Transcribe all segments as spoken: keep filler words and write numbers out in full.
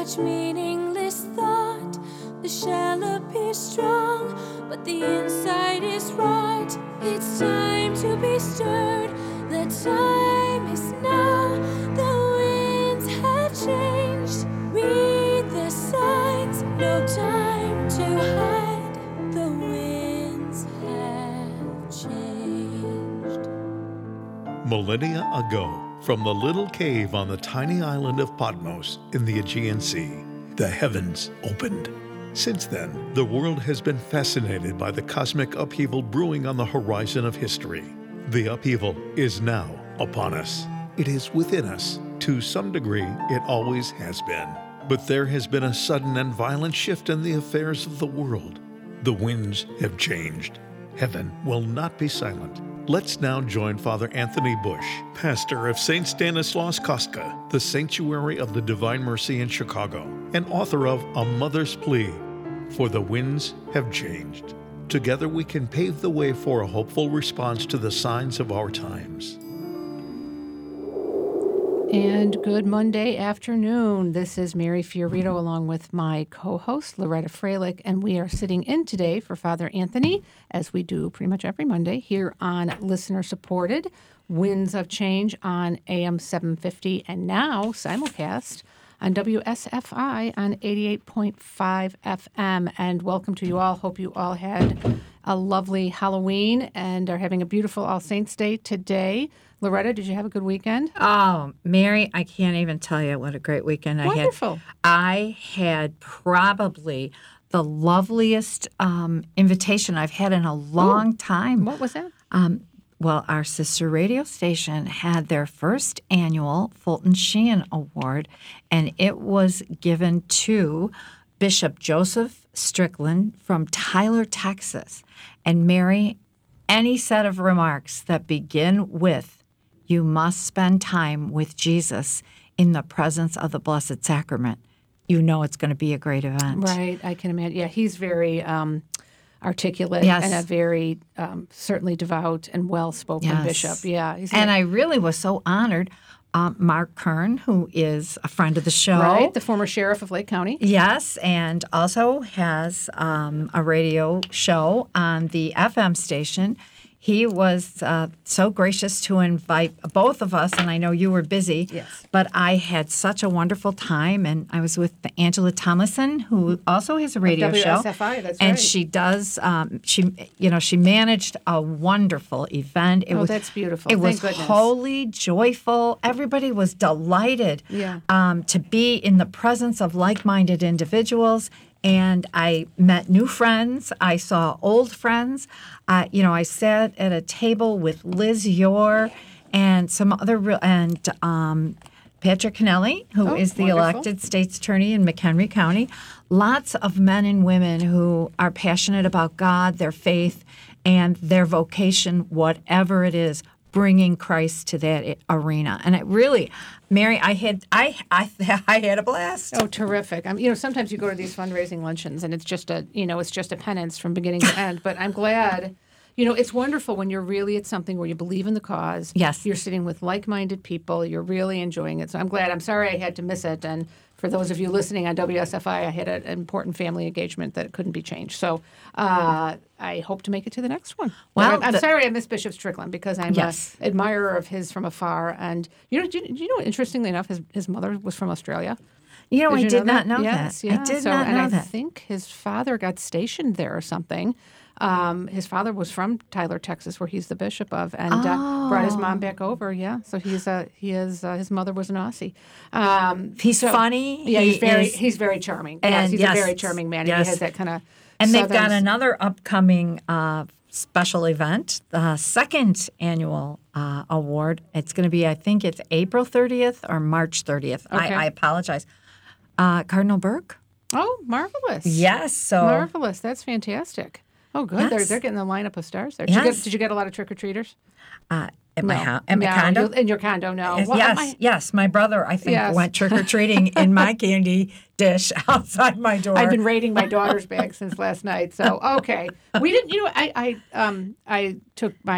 much meaningless thought. The shell appears strong, but the inside is rot. It's time to be stirred. The time is now. The winds have changed. Read the signs. No time to hide. The winds have changed. Millennia ago, from the little cave on the tiny island of Patmos in the Aegean Sea, the heavens opened. Since then, the world has been fascinated by the cosmic upheaval brewing on the horizon of history. The upheaval is now upon us. It is within us. To some degree, it always has been. But there has been a sudden and violent shift in the affairs of the world. The winds have changed. Heaven will not be silent. Let's now join Father Anthony Bush, pastor of Saint Stanislaus Kostka, the Sanctuary of the Divine Mercy in Chicago, and author of A Mother's Plea, For the Winds Have Changed. Together we can pave the way for a hopeful response to the signs of our times. And good Monday afternoon. This is Mary Fiorito along with my co-host Loretta Freilich, and we are sitting in today for Father Anthony, as we do pretty much every Monday, here on listener-supported Winds of Change on A M seven fifty, and now simulcast on W S F I on eighty-eight point five F M. And welcome to you all. Hope you all had a lovely Halloween and are having a beautiful All Saints Day today. Loretta, did you have a good weekend? Oh, Mary, I can't even tell you what a great weekend I had. Wonderful. I had probably the loveliest um, invitation I've had in a long Ooh, time. What was that? Um, well, our sister radio station had their first annual Fulton Sheehan Award, and it was given to Bishop Joseph Strickland from Tyler, Texas. And Mary, any set of remarks that begin with, "You must spend time with Jesus in the presence of the Blessed Sacrament," you know it's going to be a great event. Right, I can imagine. Yeah, he's very um, articulate Yes. and a very um, certainly devout and well-spoken Yes. bishop. Yeah, he's And a, I really was so honored. Um, Mark Kern, who is a friend of the show. right, the former sheriff of Lake County. Yes, and also has um, a radio show on the F M station. He was uh, so gracious to invite both of us, and I know you were busy. Yes. But I had such a wonderful time, and I was with Angela Thomason, who also has a radio W show. S F I, that's and right. she does. Um, she, you know, she managed a wonderful event. It Oh, was, that's beautiful. It Thank was goodness. holy, joyful. Everybody was delighted. Yeah. Um, to be in the presence of like-minded individuals. And I met new friends. I saw old friends. Uh, you know, I sat at a table with Liz Yore and some other, real, and um, Patrick Kennelly, who Oh, is the wonderful. elected state's attorney in McHenry County. Lots of men and women who are passionate about God, their faith, and their vocation, whatever it is, bringing Christ to that arena. And it really, Mary, I had I I, I had a blast. Oh, terrific! I'm, you know, sometimes you go to these fundraising luncheons, and it's just a, you know, it's just a penance from beginning to end. But I'm glad, you know, it's wonderful when you're really at something where you believe in the cause. Yes. You're sitting with like-minded people. You're really enjoying it. So I'm glad. I'm sorry I had to miss it. And for those of you listening on W S F I, I had an important family engagement that couldn't be changed. So uh, I hope to make it to the next one. Well, I'm, I'm the- sorry I missed Bishop Strickland because I'm Yes. an admirer of his from afar. And you know, do you, do you know, interestingly enough, his his mother was from Australia. You know, Did I you did know not that? know Yes, that. yeah. I did so, not and know I that. think his father got stationed there or something. Um, his father was from Tyler, Texas, where he's the bishop of, and uh, brought his mom back over. Yeah, so he's uh, he is uh, his mother was an Aussie. Um, He's so- funny. Yeah, he's He very is- he's very charming. And yes, he's yes, a very charming man. yes. He has that kind of. And they've got another upcoming uh, special event, the second annual uh, award. It's going to be, I think it's April thirtieth or March thirtieth. Okay. I, I apologize. Uh, Cardinal Burke? Oh, marvelous! Yes. So marvelous. That's fantastic. Oh, good. They're Yes. they're getting the lineup of stars there. Did, you, Yes. get, did you get a lot of trick or treaters? uh, at my No. house, at my No, condo. you- in your condo, no. Yes, Well, yes, my- yes. My brother, I think, Yes. went trick or treating in my candy dish outside my door. I've been raiding my daughter's bag since last night. So okay, we didn't. You know, I I um I took my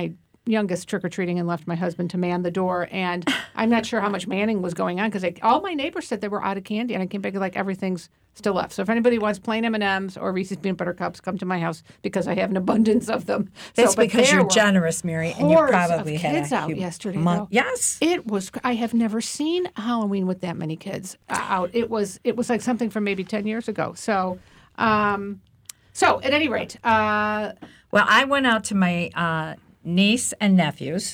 youngest trick-or-treating and left my husband to man the door. And I'm not sure how much manning was going on because all my neighbors said they were out of candy. And I came back like everything's still left. So if anybody wants plain M and M's or Reese's Peanut Butter Cups, come to my house because I have an abundance of them. That's so, because you're generous, Mary, and you probably of had kids a out huge yesterday. month. Though. Yes. It was, I have never seen Halloween with that many kids out. It was, it was like something from maybe ten years ago. So, um, so at any rate, uh, well, I went out to my uh, niece and nephews,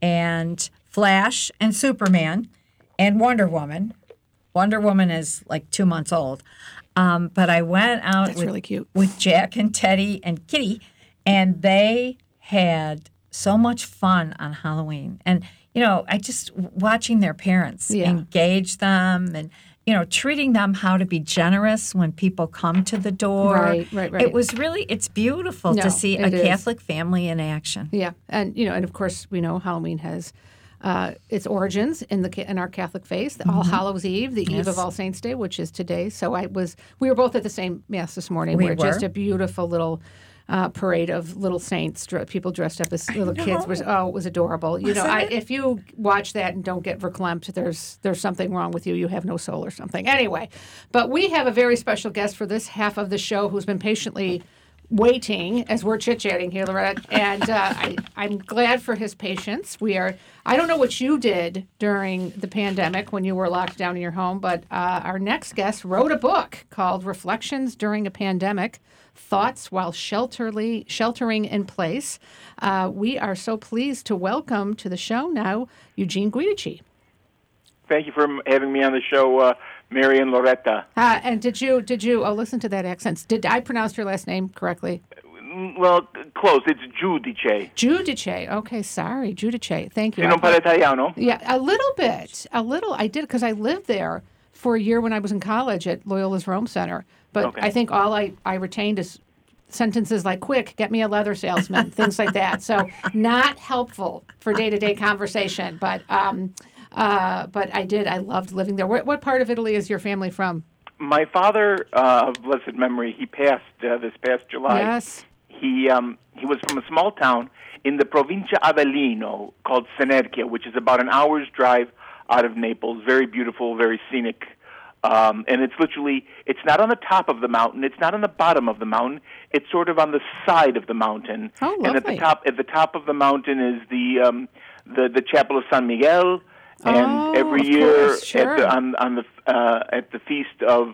and Flash and Superman and Wonder Woman. Wonder Woman is like two months old. Um, but I went out That's with, really cute. with Jack and Teddy and Kitty, and they had so much fun on Halloween. And, you know, I just watching their parents Yeah. engage them and, you know, treating them how to be generous when people come to the door. Right, right, right. It was really, it's beautiful No, to see a it is. Catholic family in action. yeah. And, you know, and of course, we know Halloween has uh, its origins in the in our Catholic faith. All Hallows Eve, the eve Yes. of All Saints Day, which is today. So I was, we were both at the same Mass this morning. We where just were. a beautiful little uh, parade of little saints, dr- people dressed up as little kids. Was oh, it was adorable. You know, I, if you watch that and don't get verklempt, there's there's something wrong with you. You have no soul or something. Anyway, but we have a very special guest for this half of the show who's been patiently waiting as we're chit-chatting here, Loretta, and uh, I, I'm glad for his patience. We are, I don't know what you did during the pandemic when you were locked down in your home, but uh, our next guest wrote a book called Reflections During a Pandemic, Thoughts While Shelterly, Sheltering in Place. Uh, we are so pleased to welcome to the show now Eugene Guidici. Thank you for having me on the show, uh, Mary and Loretta. Uh, and did you, did you, oh, listen to that accent. Did I pronounce your last name correctly? Well, close. It's Giudice. Giudice. Okay, sorry. Giudice. Thank you. You non parla italiano? Yeah, a little bit. A little. I did because I lived there for a year when I was in college at Loyola's Rome Center. But Okay. I think all I, I retained is sentences like, quick, get me a leather salesman, things like that. So not helpful for day-to-day conversation. But um, uh, but I did. I loved living there. What, what part of Italy is your family from? My father, uh, of blessed memory, he passed uh, this past July. Yes. He um, he was from a small town in the Provincia Avellino called Senerchia, which is about an hour's drive out of Naples. Very beautiful, very scenic. Um, and it's literally, it's not on the top of the mountain. It's not on the bottom of the mountain. It's sort of on the side of the mountain. Oh, and at the lovely. top, at the top of the mountain is the um, the, the Chapel of San Miguel. And Oh, every of year course, sure. at the, on on the uh, at the feast of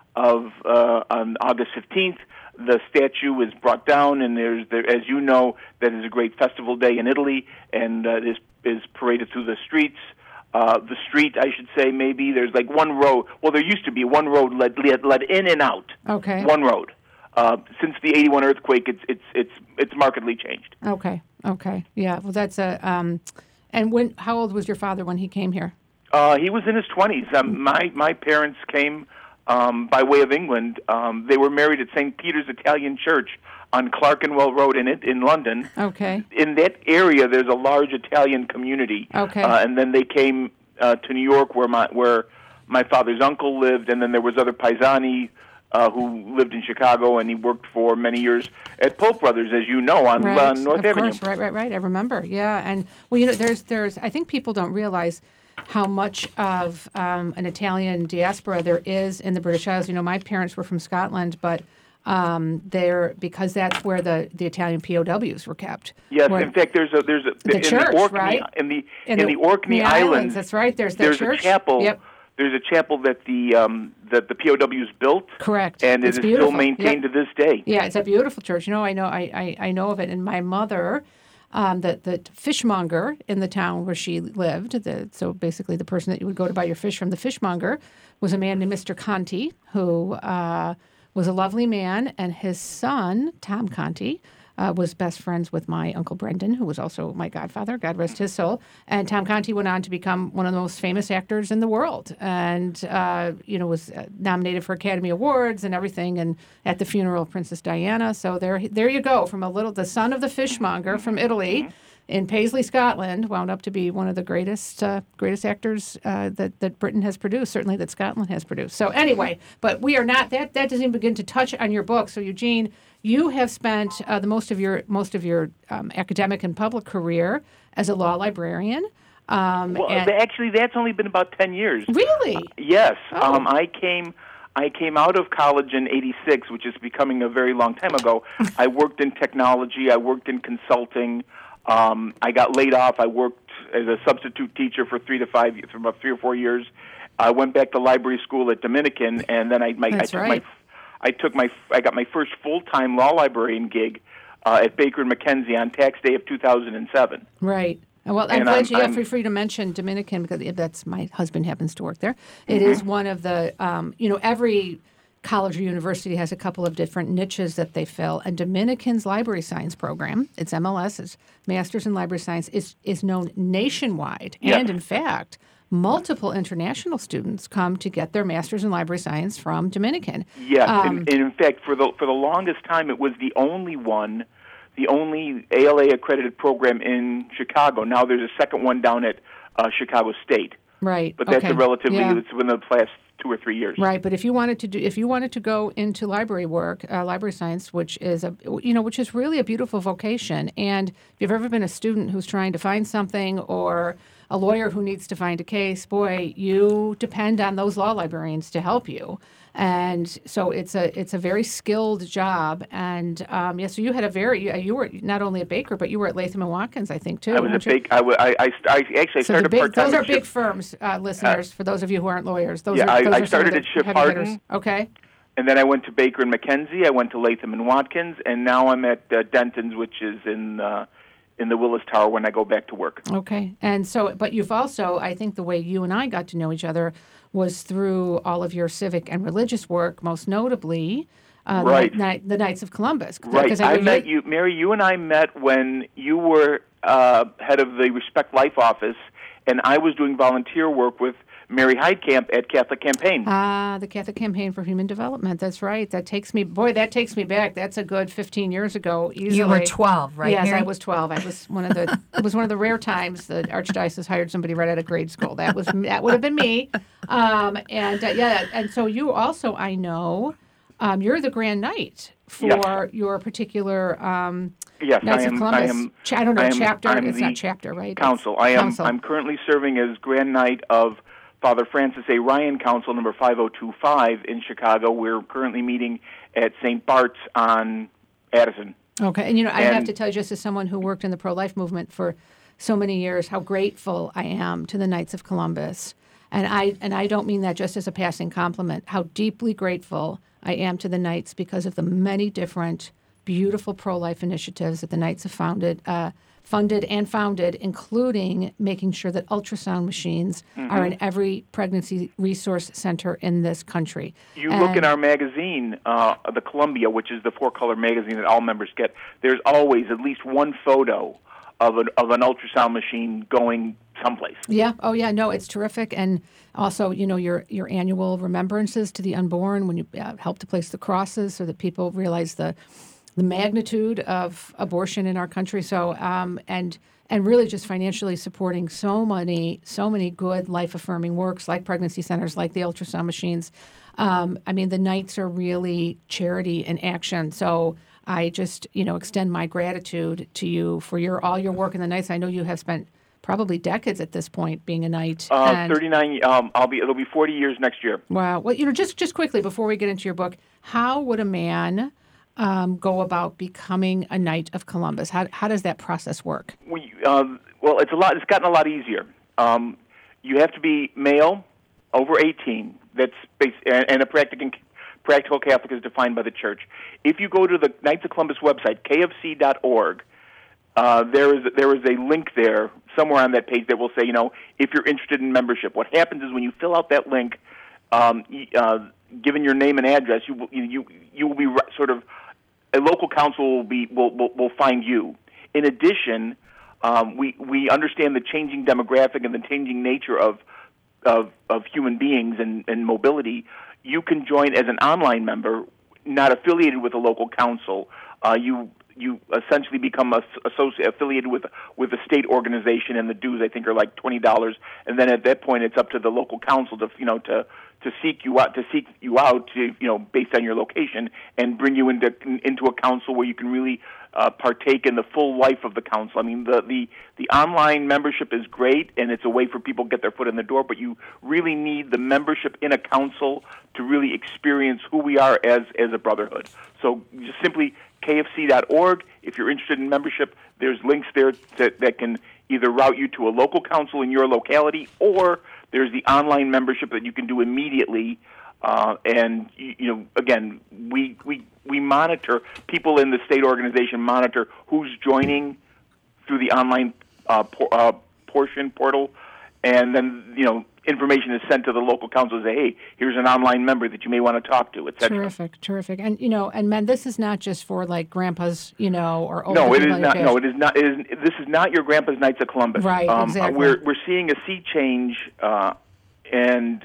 of uh, on August fifteenth, the statue is brought down, and there's there, as you know, that is a great festival day in Italy, and uh, is is paraded through the streets. Uh, the street, I should say, maybe there's like one road. Well, there used to be one road led led, led in and out. Okay. One road. Uh, since the eighty-one earthquake, it's it's it's it's markedly changed. Okay. Okay. Yeah. Well, that's a. Um, and when? How old was your father when he came here? Uh, he was in his twenties. Um, my my parents came um, by way of England. Um, they were married at Saint Peter's Italian Church on Clerkenwell Road in it in London. Okay. In that area, there's a large Italian community. Okay. Uh, and then they came uh, to New York, where my where my father's uncle lived, and then there was other paisani uh, who lived in Chicago, and he worked for many years at Polk Brothers, as you know, on Right. uh, North of Avenue. course. Right. Right. Right. I remember. Yeah. And well, you know, there's there's. I think people don't realize how much of um, an Italian diaspora there is in the British Isles. You know, my parents were from Scotland, but um, they're because that's where the, the Italian P O Ws were kept. Yes, Where- in fact, there's a there's a The in church, the Orkney right? in the in in the, Orkney Islands. Islands. That's right. There's that There's church. a chapel. Yep. There's a chapel that the um, that the P O Ws built. Correct. And It's it is beautiful. still maintained Yep. to this day. Yeah, it's a beautiful church. You know, I know, I, I, I know of it. And my mother, um, the the fishmonger in the town where she lived, the, so basically the person that you would go to buy your fish from, the fishmonger, was a man named Mister Conti, who uh, was a lovely man, and his son, Tom Conti, uh, was best friends with my Uncle Brendan, who was also my godfather, God rest his soul. And Tom Conti went on to become one of the most famous actors in the world, and uh, you know was uh, nominated for Academy Awards and everything. And at the funeral of Princess Diana, so there, there you go, from a little the son of the fishmonger from Italy in Paisley, Scotland, wound up to be one of the greatest uh, greatest actors uh, that that Britain has produced, certainly that Scotland has produced. So anyway, but we are not that that doesn't even begin to touch on your book. So Eugene, you have spent uh, the most of your most of your um, academic and public career as a law librarian. Um, well, and, actually, that's only been about ten years. Really? Uh, yes. Oh. Um, I came. I came out of college in eighty-six, which is becoming a very long time ago. I worked in technology. I worked in consulting. Um, I got laid off. I worked as a substitute teacher for three to five, for about three or four years. I went back to library school at Dominican, and then I, my, I That's took right. my, I took my, I got my first full-time law librarian gig uh, at Baker and McKenzie on tax day of two thousand seven. Right. Well, I'm And glad I'm- you have I'm- free free to mention Dominican because that's my husband happens to work there. It Mm-hmm. is one of the, um, you know, every college or university has a couple of different niches that they fill. And Dominican's Library Science program, its M L S, its Masters in Library Science, is is known nationwide. Yes. And in fact, multiple international students come to get their Masters in Library Science from Dominican. Yes, Um, and, and in fact, for the for the longest time, it was the only one, the only A L A accredited program in Chicago. Now there's a second one down at uh, Chicago State, Right. but that's okay. a relatively Yeah. it's within the last two or three years. Right, but if you wanted to do, if you wanted to go into library work, uh, library science, which is a, you know, which is really a beautiful vocation, and if you've ever been a student who's trying to find something, or a lawyer who needs to find a case, boy, you depend on those law librarians to help you, and so it's a it's a very skilled job, and um, yeah, so you had a very you, you were not only at Baker, but you were at Latham and Watkins, I think too. I was weren't at you? Baker. I, wa- I, I, I actually I So the started big, part time. those are big firms, uh, listeners. for those of you who aren't lawyers, those Yeah, are I- those I are some started of at the Ship heavy Harden. hitters. Okay. And then I went to Baker and McKenzie. I went to Latham and Watkins, and now I'm at uh, Denton's, which is in uh, in the Willis Tower when I go back to work. Okay. And so, but you've also, I think the way you and I got to know each other was through all of your civic and religious work, most notably uh, Right. the, Knight- the Knights of Columbus. Right. Because I know met you, Mary. You and I met when you were uh, head of the Respect Life office, and I was doing volunteer work with Mary Heidkamp at Catholic Campaign. Ah, the Catholic Campaign for Human Development. That's right. That takes me, boy, that takes me back. That's a good fifteen years ago. Easily. You were twelve, right? Yes, Mary? I was twelve. I was one of the. It was one of the rare times the archdiocese hired somebody right out of grade school. That was that would have been me. Um, and uh, yeah, and so you also, I know, um, you're the Grand Knight for Yes. your particular. Um, Yes, Knights I am. of Columbus. I am. Cha- I don't know I am, chapter. I'm it's the not chapter, right? Council. It's I am. council. I'm currently serving as Grand Knight of Father Francis A. Ryan Council number five oh two five in Chicago. We're currently meeting at Saint Bart's on Addison. Okay, and you know, I have And- to tell you, just as someone who worked in the pro-life movement for so many years, how grateful I am to the Knights of Columbus, and I and I don't mean that just as a passing compliment. How deeply grateful I am to the Knights because of the many different beautiful pro-life initiatives that the Knights have founded, uh, funded and founded, including making sure that ultrasound machines Mm-hmm. are in every pregnancy resource center in this country. You look in And- our magazine, uh, the Columbia, which is the four-color magazine that all members get. There's always at least one photo of an of an ultrasound machine going someplace. Yeah. Oh, yeah. No, it's terrific, and also, you know, your your annual remembrances to the unborn when you uh, help to place the crosses so that people realize the the magnitude of abortion in our country. So, um, and and really just financially supporting so many so many good life affirming works like pregnancy centers, like the ultrasound machines. Um, I mean, the Knights are really charity in action. So. I just, you know, extend my gratitude to you for your all your work in the Knights. I know you have spent probably decades at this point being a Knight. Uh, and- thirty-nine. Um, I'll be. It'll be forty years next year. Wow. Well, you know, just just quickly before we get into your book, how would a man um, go about becoming a Knight of Columbus? How how does that process work? We, uh, well, it's a lot. It's gotten a lot easier. Um, you have to be male, over eighteen. That's bas- and, and a practical practical Catholic is defined by the Church. If you go to the Knights of Columbus website, k f c dot org, uh, there is there is a link there somewhere on that page that will say, you know, if you're interested in membership. What happens is when you fill out that link, um, y- uh, given your name and address, you will, you you you will be re- sort of a local council will be will will, will find you. In addition, um, we we understand the changing demographic and the changing nature of of, of human beings and, and mobility. You can join as an online member, not affiliated with a local council. Uh, you you essentially become a, associate, affiliated with with a state organization, and the dues I think are like twenty dollars. And then at that point, it's up to the local council to you know to to seek you out to seek you out to you know based on your location and bring you into into a council where you can really uh, partake in the full life of the council. I mean, the, the the online membership is great, and it's a way for people to get their foot in the door. But you really need the membership in a council to really experience who we are as as a brotherhood. So just simply K F C dot org. If you're interested in membership, there's links there that, that can either route you to a local council in your locality, or there's the online membership that you can do immediately. Uh, and you, you know, again, we we we monitor people in the state organization monitor who's joining through the online uh, por- uh, portion portal, and then you know information is sent to the local council to say, hey, here's an online member that you may want to talk to, et cetera. Terrific, terrific. And you know, and men, this is not just for like grandpas, you know, or older no, it people is not. like No, it is not. It is, this is not your grandpa's Knights of Columbus. Right, um, exactly. We're we're seeing a sea change, uh, and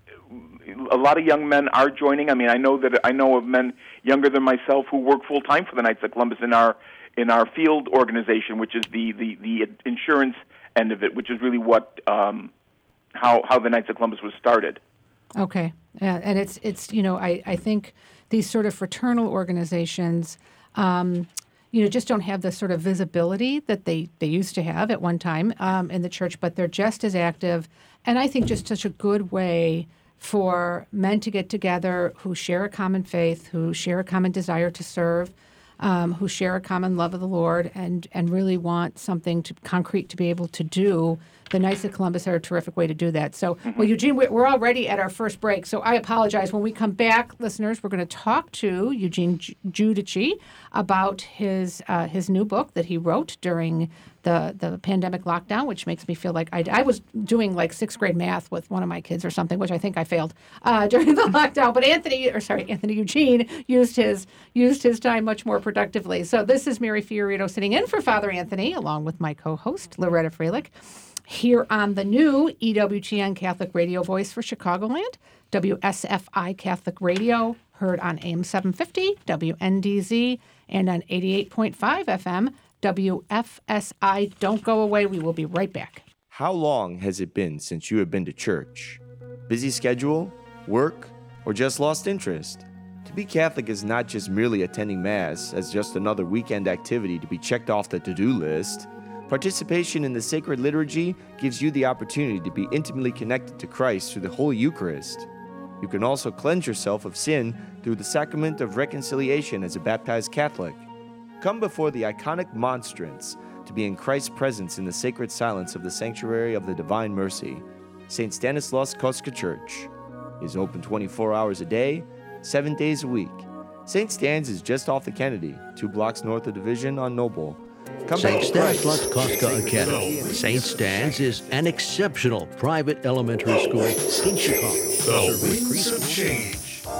a lot of young men are joining. I mean, I know that I know of men younger than myself who work full time for the Knights of Columbus in our in our field organization, which is the the, the insurance end of it, which is really what um, how how the Knights of Columbus was started. Okay, yeah, and it's it's you know I, I think these sort of fraternal organizations, um, you know, just don't have the sort of visibility that they, they used to have at one time um, in the church, but they're just as active, and I think just such a good way for men to get together who share a common faith, who share a common desire to serve, um, who share a common love of the Lord, and and really want something to, concrete to be able to do. The Knights of Columbus are a terrific way to do that. So, mm-hmm. well, Eugene, we're already at our first break, so I apologize. When we come back, listeners, we're going to talk to Eugene Giudice about his uh, his new book that he wrote during the, the pandemic lockdown, which makes me feel like I, I was doing like sixth grade math with one of my kids or something, which I think I failed uh, during the lockdown. But Anthony, or sorry, Anthony Eugene used his used his time much more productively. So this is Mary Fiorito sitting in for Father Anthony, along with my co-host Loretta Freilich, here on the new E W T N Catholic Radio Voice for Chicagoland, W S F I Catholic Radio, heard on A M seven fifty, W N D Z, and on eighty-eight point five F M, W F S I. Don't go away. We will be right back. How long has it been since you have been to church? Busy schedule, work, or just lost interest? To be Catholic is not just merely attending Mass as just another weekend activity to be checked off the to-do list. Participation in the sacred liturgy gives you the opportunity to be intimately connected to Christ through the Holy Eucharist. You can also cleanse yourself of sin through the sacrament of reconciliation as a baptized Catholic. Come before the iconic monstrance to be in Christ's presence in the sacred silence of the Sanctuary of the Divine Mercy. Saint Stanislaus Kostka Church is open twenty-four hours a day, seven days a week. Saint Stan's is just off the Kennedy, two blocks north of Division on Noble. Come Saint Stanislaus Kostka Academy. Saint Stan's is an exceptional private elementary school in Chicago. The Winds of Change.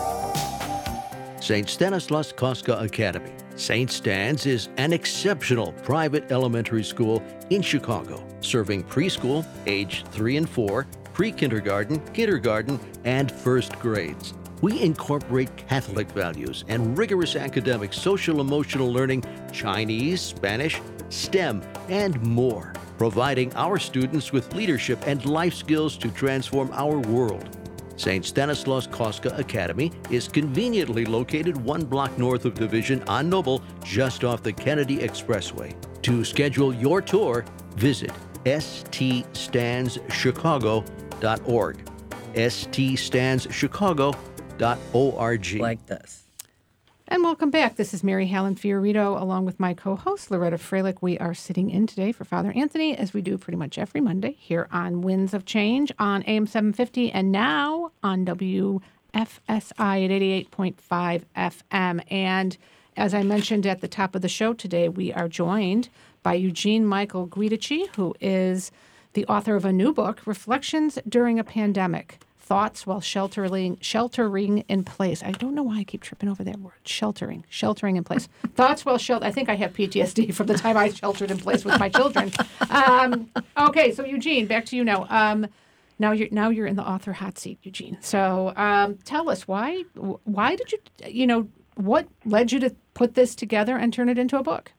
Saint Stanislaus Kostka Academy. Saint Stan's is an exceptional private elementary school in Chicago, serving preschool, age three and four, pre-kindergarten, kindergarten, and first grades. We incorporate Catholic values and rigorous academic social-emotional learning, Chinese, Spanish, STEM, and more, providing our students with leadership and life skills to transform our world. Saint Stanislaus Kostka Academy is conveniently located one block north of Division on Noble, just off the Kennedy Expressway. To schedule your tour, visit s t stands chicago dot org. s t stands chicago dot org. Like this. And welcome back. This is Mary Helen Fiorito, along with my co-host, Loretta Freilich. We are sitting in today for Father Anthony, as we do pretty much every Monday, here on Winds of Change on A M seven fifty and now on W F S I at eighty-eight point five F M. And as I mentioned at the top of the show today, we are joined by Eugene Michael Giudice, who is the author of a new book, Reflections During a Pandemic. Thoughts while sheltering sheltering in place. I don't know why I keep tripping over that word. Sheltering. Sheltering in place. Thoughts while shelter. I think I have P T S D from the time I sheltered in place with my children. Um, okay, so Eugene, back to you now. Um, now you're now you're in the author hot seat, Eugene. So um, tell us why why did you you know what led you to put this together and turn it into a book?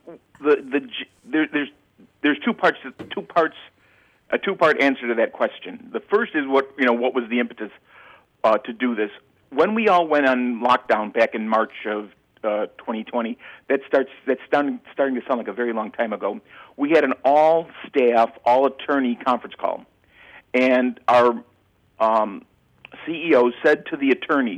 the the there, there's there's two parts two parts a two part answer to that question. The first is what you know what was the impetus uh, to do this. When we all went on lockdown back in March of uh, twenty twenty, that starts that's starting starting to sound like a very long time ago. We had an all staff, all attorney conference call, and our um, C E O said to the attorneys,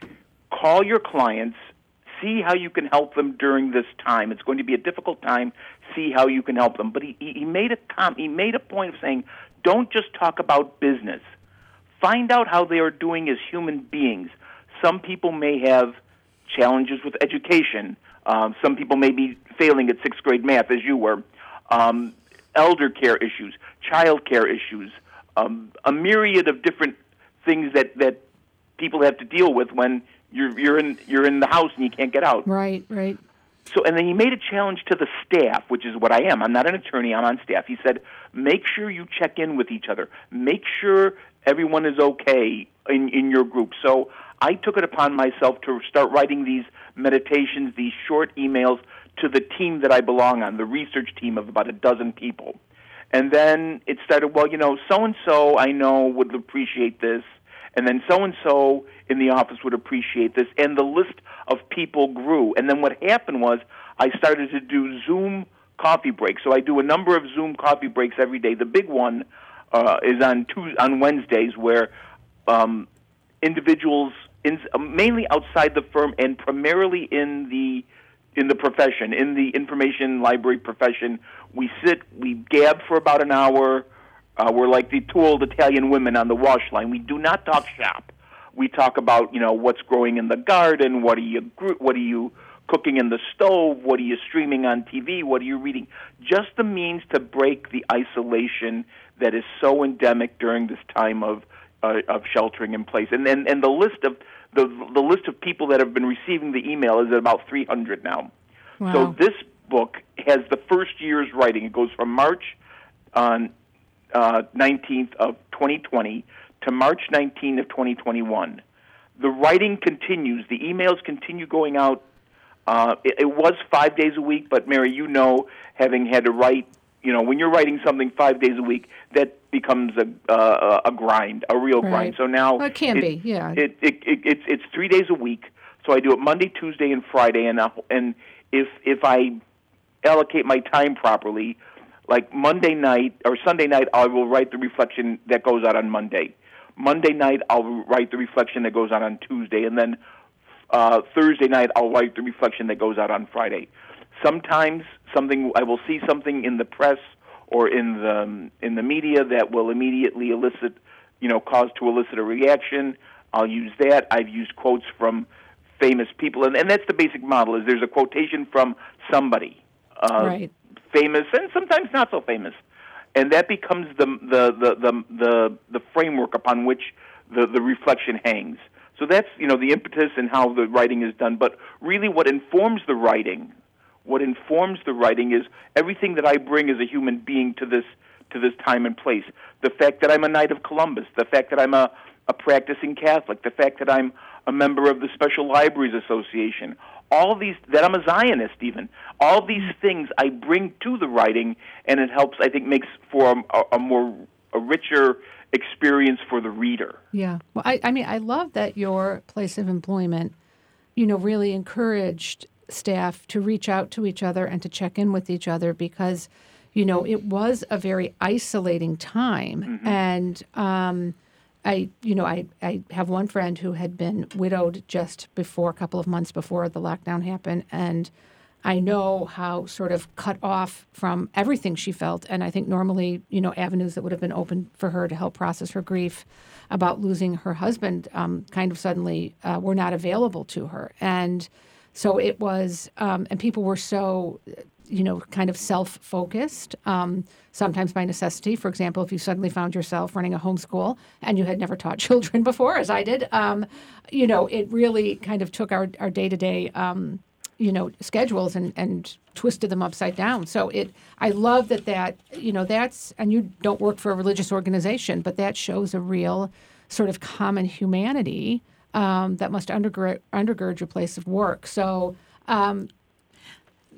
"Call your clients. See how you can help them during this time. It's going to be a difficult time. See how you can help them." But he, he made a com- he made a point of saying, don't just talk about business. Find out how they are doing as human beings. Some people may have challenges with education. Um, some people may be failing at sixth grade math, as you were. Um, elder care issues, child care issues, um, a myriad of different things that, that people have to deal with when You're you're in you're in the house and you can't get out. Right, right. So, and then he made a challenge to the staff, which is what I am. I'm not an attorney. I'm on staff. He said, make sure you check in with each other. Make sure everyone is okay in in your group. So I took it upon myself to start writing these meditations, these short emails to the team that I belong on, the research team of about a dozen people. And then it started. Well, you know, so and so I know would appreciate this. And then so-and-so in the office would appreciate this. And the list of people grew. And then what happened was I started to do Zoom coffee breaks. So I do a number of Zoom coffee breaks every day. The big one uh, is on Tuesday, on Wednesdays, where um, individuals, in, mainly outside the firm and primarily in the in the profession, in the information library profession, we sit, we gab for about an hour. Uh, we're like the two old Italian women on the wash line. We do not talk shop. We talk about, you know, what's growing in the garden, what are you what are you cooking in the stove, what are you streaming on T V, what are you reading? Just the means to break the isolation that is so endemic during this time of uh, of sheltering in place. And and, and the list of the the list of people that have been receiving the email is at about three hundred now. Wow. So this book has the first year's writing. It goes from March on Uh, nineteenth of twenty twenty to March nineteenth of twenty twenty-one. The writing continues. The emails continue going out. Uh, it, it was five days a week, but Mary, you know, having had to write, you know, when you're writing something five days a week, that becomes a uh, a grind, a real Right. grind. So now Well, it can be, yeah. It, it, it it's it's three days a week. So I do it Monday, Tuesday, and Friday, and I'll, and if if I allocate my time properly. Like Monday night or Sunday night, I will write the reflection that goes out on Monday. Monday night, I'll write the reflection that goes out on Tuesday. And then uh, Thursday night, I'll write the reflection that goes out on Friday. Sometimes something I will see something in the press or in the in the media that will immediately elicit, you know, cause to elicit a reaction. I'll use that. I've used quotes from famous people, and, and that's the basic model. Is there's a quotation from somebody. Uh, right. Famous and sometimes not so famous, and that becomes the the the the the, the framework upon which the, the reflection hangs. So that's you know the impetus and how the writing is done. But really, what informs the writing, what informs the writing is everything that I bring as a human being to this to this time and place. The fact that I'm a Knight of Columbus, the fact that I'm a a practicing Catholic, the fact that I'm a member of the Special Libraries Association. All these, that I'm a Zionist even, all these things I bring to the writing, and it helps, I think, makes for a, a more, a richer experience for the reader. Yeah. Well, I, I mean, I love that your place of employment, you know, really encouraged staff to reach out to each other and to check in with each other because, you know, it was a very isolating time. Mm-hmm. And, um, I, you know, I, I have one friend who had been widowed just before, a couple of months before the lockdown happened, and I know how sort of cut off from everything she felt, and I think normally, you know, avenues that would have been open for her to help process her grief about losing her husband um, kind of suddenly uh, were not available to her. And so it was, um, and people were so, you know, kind of self-focused, um, sometimes by necessity. For example, if you suddenly found yourself running a homeschool and you had never taught children before, as I did, um, you know, it really kind of took our, our day-to-day, um, you know, schedules and, and twisted them upside down. So it, I love that that, you know, that's, and you don't work for a religious organization, but that shows a real sort of common humanity um, that must undergird, undergird your place of work. So, um,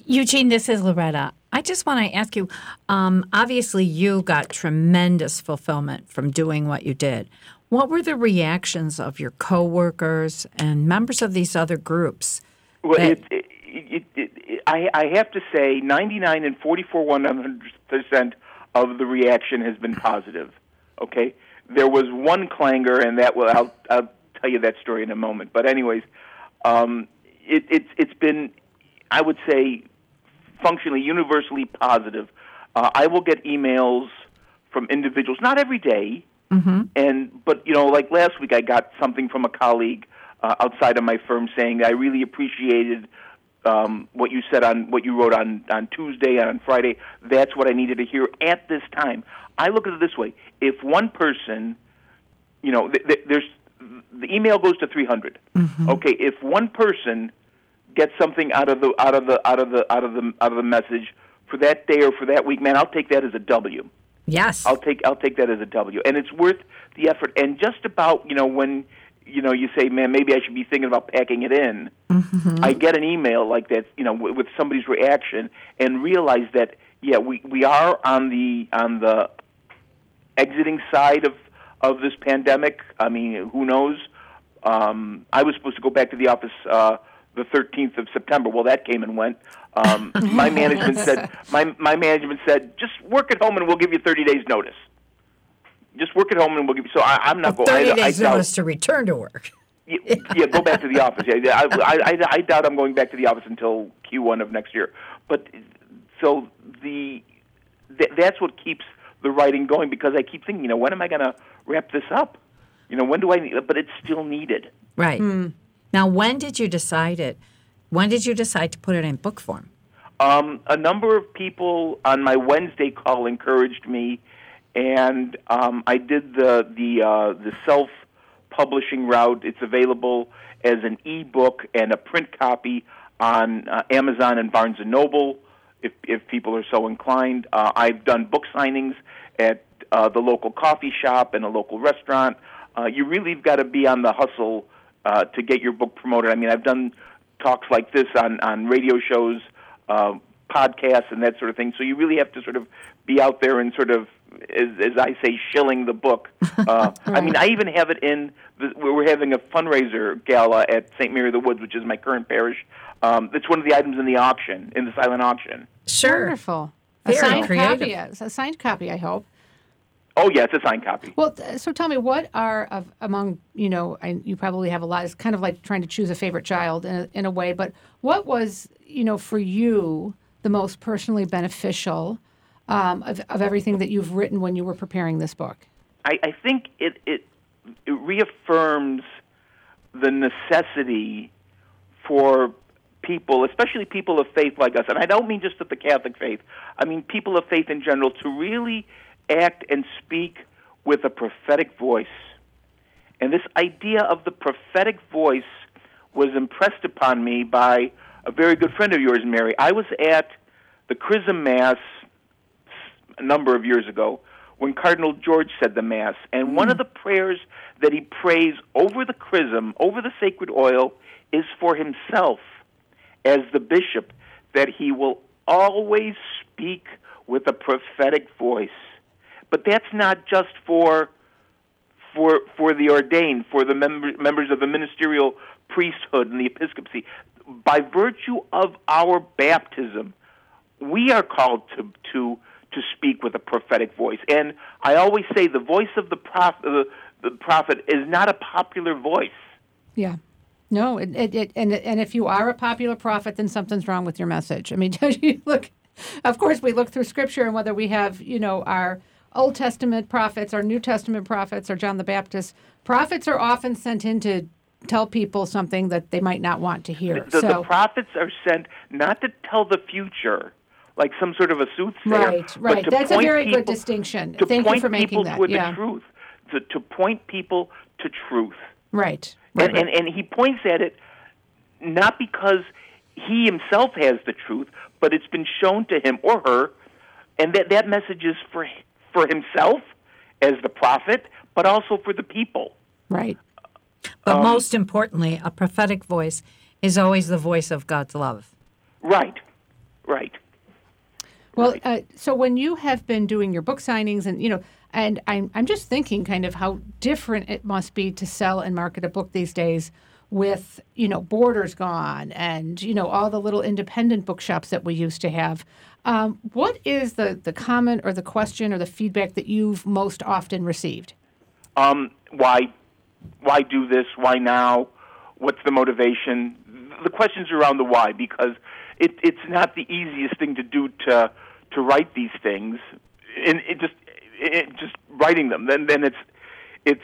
Eugene, this is Loretta. I just want to ask you, um, obviously you got tremendous fulfillment from doing what you did. What were the reactions of your coworkers and members of these other groups? Well, that- it, it, it, it, it, I, I have to say ninety-nine and forty-four one hundred percent of the reaction has been positive, okay? There was one clangor, and that will, I'll, I'll tell you that story in a moment. But anyways, um, it, it's it's been, I would say, functionally universally positive. Uh, I will get emails from individuals, not every day, mm-hmm. and but you know, like last week, I got something from a colleague uh, outside of my firm saying I really appreciated um, what you said on what you wrote on on Tuesday and on Friday. That's what I needed to hear at this time. I look at it this way: if one person, you know, th- th- there's the email goes to three hundred. Mm-hmm. Okay, if one person get something out of the out of the out of the out of the out of the message for that day or for that week, man, I'll take that as a W. Yes, I'll take I'll take that as a W, and it's worth the effort. And just about, you know, when you know you say, man, maybe I should be thinking about packing it in. mm-hmm. I get an email like that, you know, w- with somebody's reaction, and realize that yeah, we, we are on the on the exiting side of of this pandemic. I mean, who knows? Um, I was supposed to go back to the office Uh, the thirteenth of September. Well, that came and went. Um, my management said, my my management said, just work at home and we'll give you thirty days notice. Just work at home and we'll give you. So I, I'm not well, going. thirty I, days I notice doubt, to return to work. yeah, yeah, go back to the office. Yeah, I, I, I, I doubt I'm going back to the office until Q one of next year. But so the th- that's what keeps the writing going, because I keep thinking, you know, when am I going to wrap this up? You know, when do I need? But it's still needed. Right. Now, when did you decide it? When did you decide to put it in book form? Um, a number of people on my Wednesday call encouraged me, and um, I did the the uh, the self-publishing route. It's available as an e-book and a print copy on uh, Amazon and Barnes and Noble, if if people are so inclined. Uh, I've done book signings at uh, the local coffee shop and a local restaurant. Uh, you really've got to be on the hustle uh, to get your book promoted. I mean, I've done talks like this on, on radio shows, uh, podcasts, and that sort of thing. So you really have to sort of be out there and sort of, as, as I say, shilling the book. Uh, I mean, I even have it in, the, we're having a fundraiser gala at Saint Mary of the Woods, which is my current parish. Um, it's one of the items in the auction, in the silent auction. Sure. Wonderful. A Very signed creative. copy. yes, A signed copy, I hope. Oh, yeah, it's a signed copy. Well, th- so tell me, what are of, among, you know, I, you probably have a lot, it's kind of like trying to choose a favorite child in a, in a way, but what was, you know, for you the most personally beneficial um, of, of everything that you've written when you were preparing this book? I, I think it, it it reaffirms the necessity for people, especially people of faith like us, and I don't mean just of the Catholic faith, I mean people of faith in general, to really act and speak with a prophetic voice. And this idea of the prophetic voice was impressed upon me by a very good friend of yours, Mary. I was at the Chrism Mass a number of years ago when Cardinal George said the Mass, and mm. one of the prayers that he prays over the chrism, over the sacred oil, is for himself as the bishop, that he will always speak with a prophetic voice. But that's not just for for for the ordained, for the member, members of the ministerial priesthood and the episcopacy. By virtue of our baptism, we are called to to to speak with a prophetic voice. And I always say the voice of the prophet, the, the prophet is not a popular voice. Yeah. No, it, it, it, and and if you are a popular prophet, then something's wrong with your message. I mean, you look, of course, we look through Scripture, and whether we have, you know, our Old Testament prophets, our New Testament prophets, or John the Baptist, prophets are often sent in to tell people something that they might not want to hear. The, so, the prophets are sent not to tell the future, like some sort of a soothsayer. Right, right. But to That's a point very people, good distinction. To Thank point you for making people that. to yeah. the truth, to, to point people to truth. Right. Right, and, and and he points at it not because he himself has the truth, but it's been shown to him or her, and that that message is for for himself as the prophet, but also for the people. Right. But Um, most importantly, a prophetic voice is always the voice of God's love. Right. Right. Well, Right. uh, so when you have been doing your book signings, and you know, and I'm I'm just thinking kind of how different it must be to sell and market a book these days, with you know Borders gone, and you know all the little independent bookshops that we used to have. Um, what is the the comment or the question or the feedback that you've most often received? Um, why, why do this? Why now? What's the motivation? The questions around the why, because it, it's not the easiest thing to do to to write these things, and it just it, just writing them. Then then it's it's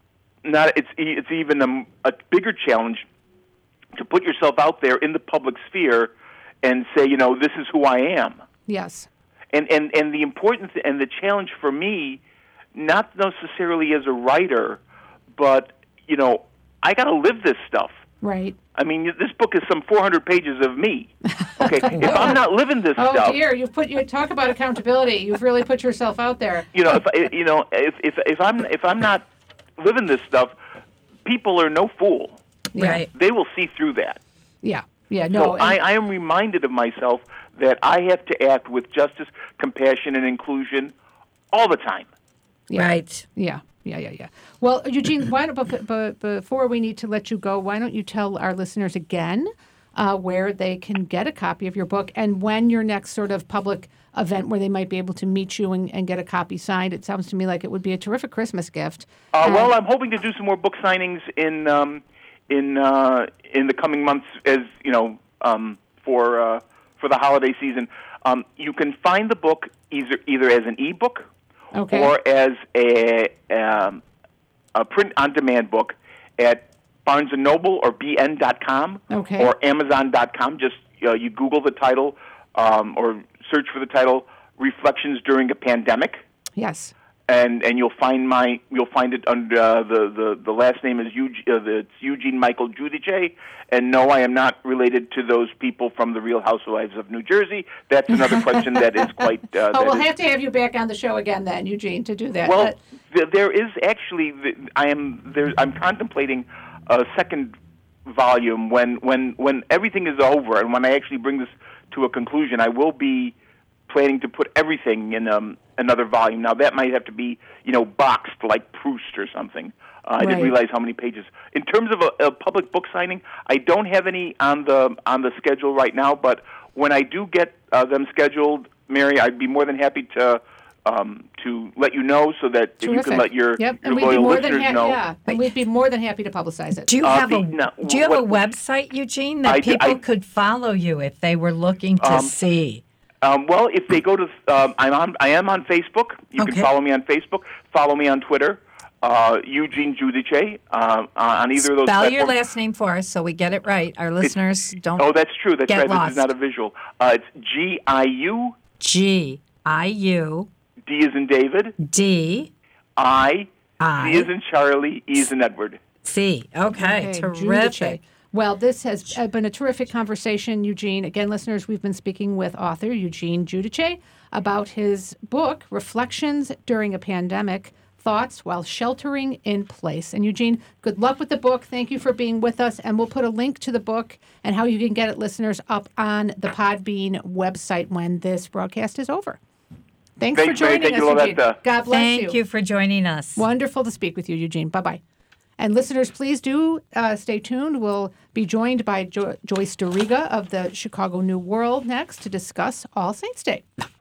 not it's it's even a, a bigger challenge to put yourself out there in the public sphere and say, you know, this is who I am. Yes. And and and the importance and the challenge for me, not necessarily as a writer, but you know, I got to live this stuff. Right. I mean, this book is some four hundred pages of me. Okay, if I'm not living this Oh stuff, dear, you've put you talk about accountability. You've really put yourself out there. you know, if I, you know, if if if I'm if I'm not living this stuff, people are no fool. Yeah. Right. They will see through that. Yeah. Yeah. No. So and- I, I am reminded of myself that I have to act with justice, compassion, and inclusion all the time. Yeah. Right. Yeah, yeah, yeah, yeah. Well, Eugene, why don't, but, but before we need to let you go, why don't you tell our listeners again uh, where they can get a copy of your book and when your next sort of public event where they might be able to meet you and, and get a copy signed? It sounds to me like it would be a terrific Christmas gift. Uh, And- well, I'm hoping to do some more book signings in um, in uh, in the coming months, as you know, um, for uh, for the holiday season. Um, you can find the book either either as an ebook Okay. or as a um, a print-on-demand book at Barnes and Noble or B N dot com Okay. or Amazon dot com. Just uh, you Google the title um, or search for the title "Reflections During a Pandemic." Yes. And and you'll find my you'll find it under uh, the, the the last name is Eugene, uh, the, it's Eugene Michael Giudice, and no, I am not related to those people from the Real Housewives of New Jersey. That's another question that is quite. Uh, Oh, that we'll is- have to have you back on the show again then, Eugene, to do that. well, But- th- there is actually I am there. I'm contemplating a second volume when when when everything is over and when I actually bring this to a conclusion. I will be planning to put everything in um, another volume. Now that might have to be, you know, boxed like Proust or something. Uh, I didn't Right. realize how many pages. In terms of a, a public book signing, I don't have any on the on the schedule right now. But when I do get uh, them scheduled, Mary, I'd be more than happy to um, to let you know so that if you Terrific. can let your, yep. your and we'd be loyal more listeners than ha- know. Yeah, and we'd be more than happy to publicize it. Do you Uh, have the- a no, Do you have a what- website, Eugene, that I do- people I- could follow you if they were looking to Um, see? Um, well, if they go to, um, I'm on, I am on Facebook. You Okay. can follow me on Facebook. Follow me on Twitter, uh, Eugene Giudice. Uh, on either of those. Spell your platforms. last name for us so we get it right. Our listeners don't. Oh, that's true. That's Get right. lost. This is not a visual. Uh, it's G I U G I U D is in David. D I I C is in Charlie. E is in Edward. C. Okay, terrific. Giudice. Well, this has uh, been a terrific conversation, Eugene. Again, listeners, we've been speaking with author Eugene Giudice about his book, Reflections During a Pandemic, Thoughts While Sheltering in Place. And Eugene, good luck with the book. Thank you for being with us. And we'll put a link to the book and how you can get it, listeners, up on the Podbean website when this broadcast is over. Thanks, Thanks, for Mary. joining Thank you, us, Loretta. Eugene. God bless Thank you for joining us. Wonderful to speak with you, Eugene. Bye-bye. And listeners, please do uh, stay tuned. We'll be joined by jo- Joyce Doriga of the Chicago New World next to discuss All Saints Day.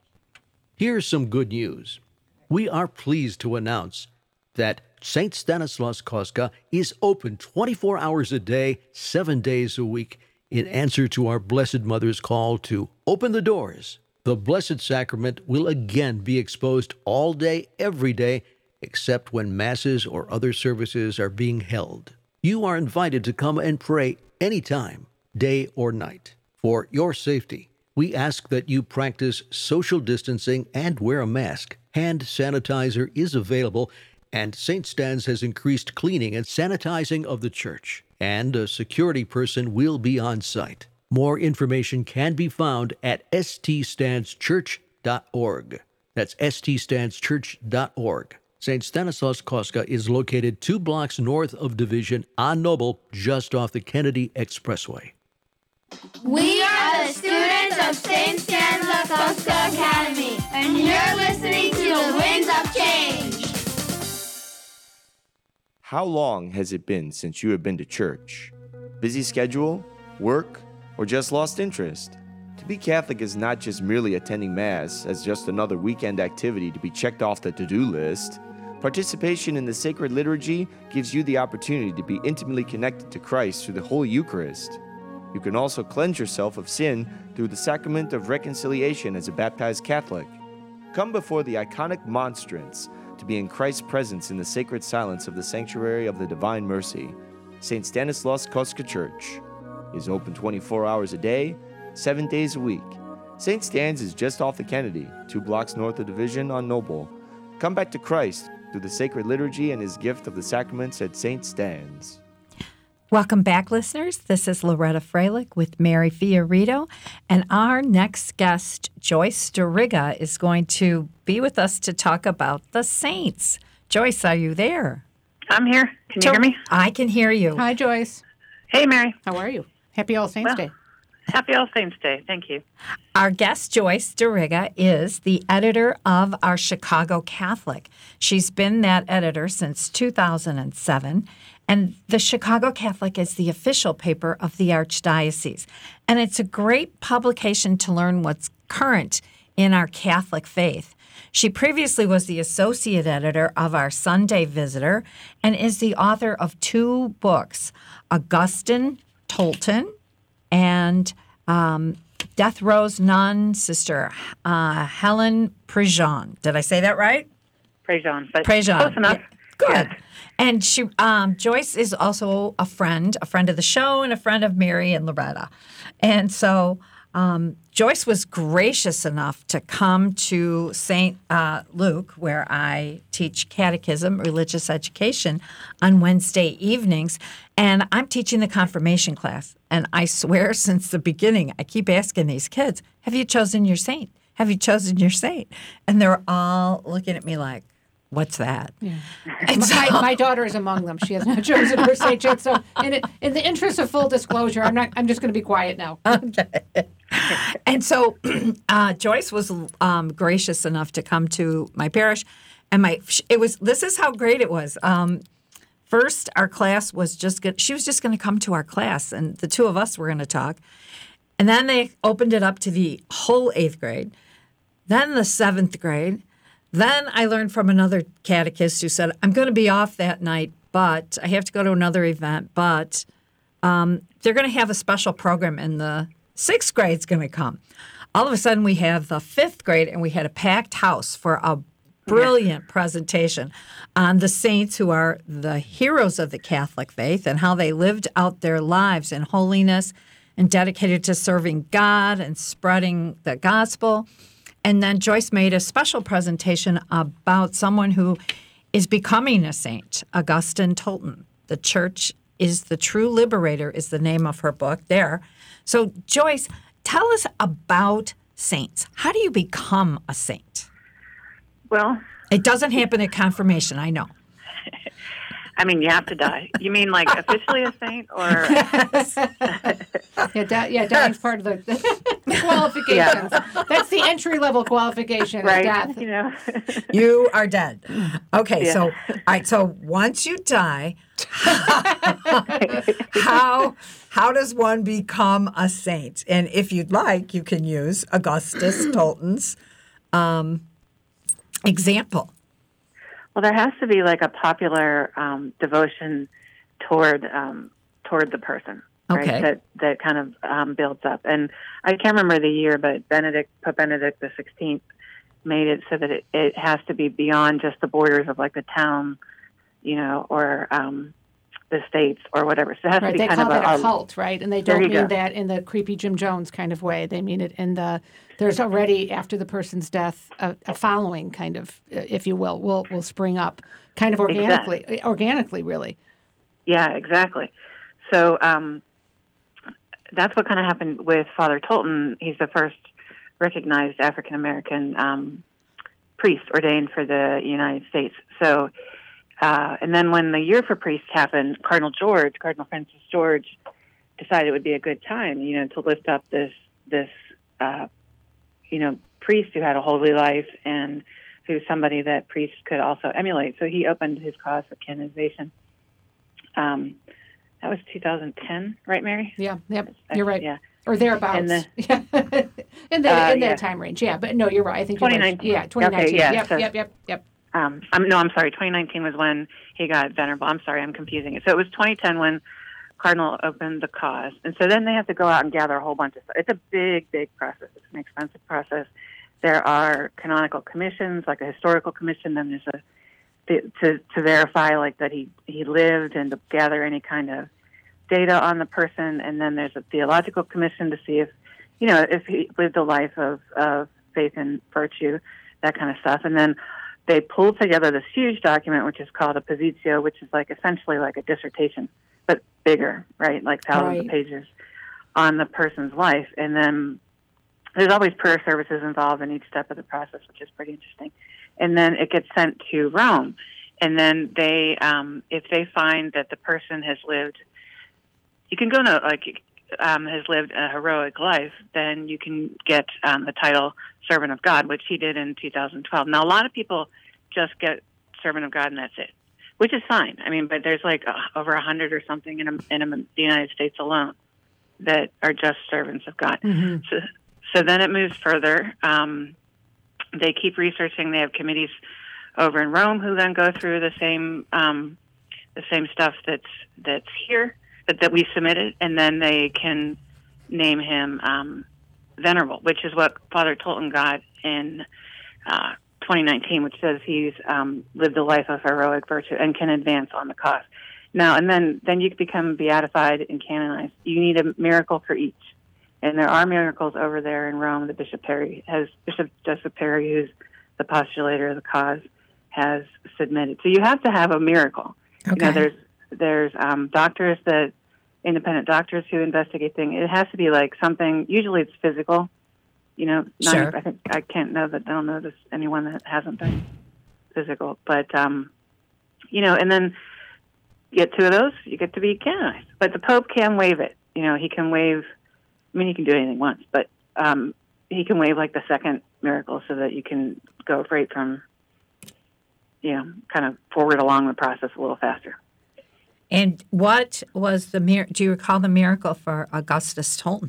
Here's some good news. We are pleased to announce that Saint Stanislaus Kostka is open twenty-four hours a day, seven days a week, in answer to our Blessed Mother's call to open the doors. The Blessed Sacrament will again be exposed all day, every day, except when masses or other services are being held. You are invited to come and pray anytime, day or night. For your safety, we ask that you practice social distancing and wear a mask. Hand sanitizer is available, and Saint Stan's has increased cleaning and sanitizing of the church, and a security person will be on site. More information can be found at s t stans church dot org. That's s t stans church dot org. Saint Stanislaus Kostka is located two blocks north of Division on Noble, just off the Kennedy Expressway. We are the students of Saint Stan's Augusta Academy, and you're listening to the Winds of Change. How long has it been since you have been to church? Busy schedule, work, or just lost interest? To be Catholic is not just merely attending Mass as just another weekend activity to be checked off the to-do list. Participation in the sacred liturgy gives you the opportunity to be intimately connected to Christ through the Holy Eucharist. You can also cleanse yourself of sin through the sacrament of reconciliation as a baptized Catholic. Come before the iconic monstrance to be in Christ's presence in the sacred silence of the Sanctuary of the Divine Mercy. Saint Stanislaus Kostka Church is open twenty-four hours a day, seven days a week. Saint Stan's is just off the Kennedy, two blocks north of Division on Noble. Come back to Christ through the sacred liturgy and his gift of the sacraments at Saint Stan's. Welcome back, listeners. This is Loretta Freilich with Mary Fiorito, and our next guest, Joyce DeRiga, is going to be with us to talk about the saints. Joyce, are you there? I'm here. Can you hear me? I can hear you. Hi, Joyce. Hey, Mary. How are you? Happy All Saints Well, Day. Happy All Saints Day. Thank you. Our guest, Joyce DeRiga, is the editor of our Chicago Catholic. She's been that editor since two thousand seven, and the Chicago Catholic is the official paper of the Archdiocese. And it's a great publication to learn what's current in our Catholic faith. She previously was the associate editor of our Sunday Visitor and is the author of two books, Augustine Tolton and um, Death Row's Nun, Sister uh, Helen Prejean. Did I say that right? Prejean. But Prejean. close enough. Yeah. Good. Yes. And she, um, Joyce is also a friend, a friend of the show and a friend of Mary and Loretta. And so um, Joyce was gracious enough to come to Saint Uh, Luke, where I teach catechism, religious education, on Wednesday evenings. And I'm teaching the confirmation class. And I swear since the beginning, I keep asking these kids, have you chosen your saint? Have you chosen your saint? And they're all looking at me like, what's that? Yeah. And so- my, my daughter is among them. She has not chosen her saint yet. So, in, it, in the interest of full disclosure, I'm not. I'm just going to be quiet now. Okay. And so, uh, Joyce was um, gracious enough to come to my parish, and my it was. This is how great it was. Um, first, our class was just good. She was just going to come to our class, and the two of us were going to talk. And then they opened it up to the whole eighth grade, then the seventh grade. Then I learned from another catechist who said, I'm going to be off that night, but I have to go to another event, but um, they're going to have a special program, and the sixth grade's going to come. All of a sudden, we have the fifth grade, and we had a packed house for a brilliant presentation on the saints who are the heroes of the Catholic faith and how they lived out their lives in holiness and dedicated to serving God and spreading the gospel. And then Joyce made a special presentation about someone who is becoming a saint, Augustine Tolton. The Church is the True Liberator is the name of her book there. So, Joyce, tell us about saints. How do you become a saint? Well, it doesn't happen at confirmation, I know. I mean, you have to die. You mean like officially a saint, or? yeah, di- yeah, dying's part of the, the qualifications. Yeah. That's the entry level qualification. Right. Death. You know. You are dead. Okay, Yeah. so all right, so once you die, how how does one become a saint? And if you'd like, you can use Augustus Tolton's um, example. Well, there has to be like a popular um, devotion toward um, toward the person, right? Okay. That that kind of um, builds up. And I can't remember the year, but Benedict Pope Benedict the sixteenth made it so that it, it has to be beyond just the borders of like the town, you know, or um, the states or whatever. So it has Right, to be they kind call of that a, a cult, right? And they There don't you mean go. that in the creepy Jim Jones kind of way. They mean it in the there's already after the person's death a, a following kind of, uh, if you will, will will spring up, kind of organically, Exactly. organically, really. Yeah, exactly. So um, that's what kind of happened with Father Tolton. He's the first recognized African American um, priest ordained for the United States. So, uh, and then when the year for priests happened, Cardinal George, Cardinal Francis George, decided it would be a good time, you know, to lift up this this, uh, you know, priest who had a holy life and who's somebody that priests could also emulate. So he opened his cause for canonization. Um, that was two thousand ten, right, Mary? Yeah, yep, you're right. Yeah. Or thereabouts. In the, yeah. in the, uh, in that yeah. time range. Yeah, but no, you're right. I think twenty you're right. nineteen. Yeah, twenty nineteen. Okay, yeah, yep, so, yep, yep, yep. Um, I'm, no, I'm sorry. twenty nineteen was when he got venerable. I'm sorry, I'm confusing it. So it was twenty ten when Cardinal opened the cause. And so then they have to go out and gather a whole bunch of stuff. It's a big, big process. It's an expensive process. There are canonical commissions, like a historical commission. Then there's a to to verify like that he he lived and to gather any kind of data on the person. And then there's a theological commission to see if you know if he lived a life of of faith and virtue, that kind of stuff. And then they pulled together this huge document, which is called a positio, which is like essentially like a dissertation, but bigger, right? Like thousands right. of pages on the person's life. And then there's always prayer services involved in each step of the process, which is pretty interesting. And then it gets sent to Rome. And then they, um, if they find that the person has lived, you can go to, like, um, has lived a heroic life, then you can get um, the title Servant of God, which he did in two thousand twelve. Now, a lot of people just get Servant of God and that's it, which is fine. I mean, but there's like uh, over a hundred or something in, a, in a, the United States alone that are just servants of God. Mm-hmm. So, so then it moves further. Um, they keep researching. They have committees over in Rome who then go through the same um, the same stuff that's that's here that, that we submitted, and then they can name him um, venerable, which is what Father Tolton got in uh, twenty nineteen, which says he's um, lived a life of heroic virtue and can advance on the cause. Now, and then, then you become beatified and canonized. You need a miracle for each. And there are miracles over there in Rome that Bishop Perry has, Bishop Joseph Perry, who's the postulator of the cause, has submitted. So you have to have a miracle. Okay. You know, there's there's um, doctors that, independent doctors who investigate things. It has to be like something, usually it's physical. You know, not, Sure. I think I can't know that I don't know this anyone that hasn't been physical, but um, you know, and then you get two of those, you get to be canonized. But the Pope can waive it. You know, he can waive. I mean, he can do anything once, but um, he can waive like the second miracle so that you can go right from, you know, kind of forward along the process a little faster. And what was the mir- do you recall the miracle for Augustus Tolton?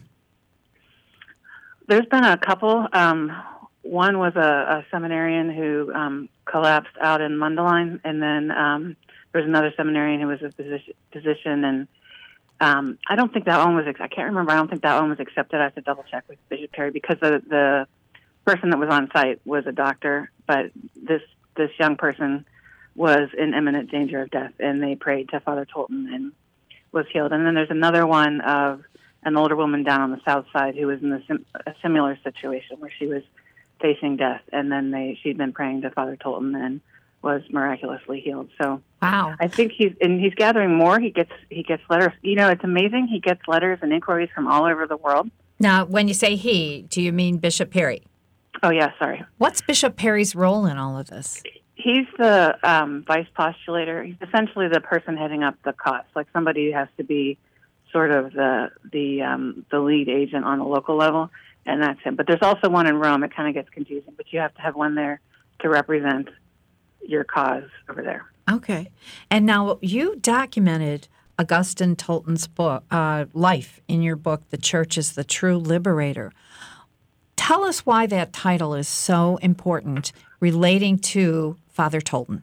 There's been a couple. Um, one was a, a seminarian who um, collapsed out in Mundelein, and then um, there was another seminarian who was a physician, physician and um, I don't think that one was, I can't remember, I don't think that one was accepted. I have to double check with Bishop Perry because the, the person that was on site was a doctor, but this, this young person was in imminent danger of death, and they prayed to Father Tolton and was healed. And then there's another one of an older woman down on the south side who was in a, sim- a similar situation where she was facing death, and then they she'd been praying to Father Tolton and was miraculously healed. So Wow. I think he's and he's gathering more. He gets he gets letters. You know, it's amazing. He gets letters and inquiries from all over the world. Now, when you say he, do you mean Bishop Perry? Oh yeah, sorry. What's Bishop Perry's role in all of this? He's the um, vice postulator. He's essentially the person heading up the cause. Like somebody who has to be sort of the the um, the lead agent on a local level, and that's him. But there's also one in Rome. It kind of gets confusing, but you have to have one there to represent your cause over there. Okay. And now you documented Augustine Tolton's book, uh, life in your book, The Church is the True Liberator. Tell us why that title is so important relating to Father Tolton.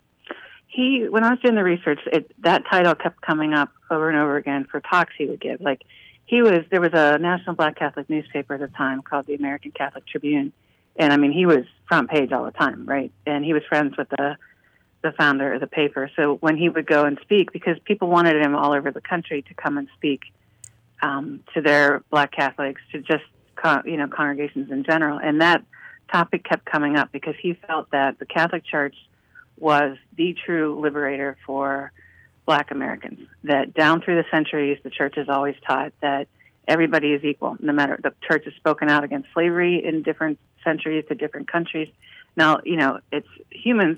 He, when I was doing the research, it, that title kept coming up over and over again for talks he would give. Like he was, there was a national Black Catholic newspaper at the time called the American Catholic Tribune, and I mean he was front page all the time, right? And he was friends with the the founder of the paper. So when he would go and speak, because people wanted him all over the country to come and speak um, to their Black Catholics, to just con- you know congregations in general, and that topic kept coming up because he felt that the Catholic Church was the true liberator for Black Americans. That down through the centuries, the Church has always taught that everybody is equal, no matter. The Church has spoken out against slavery in different centuries to different countries. Now, you know, it's humans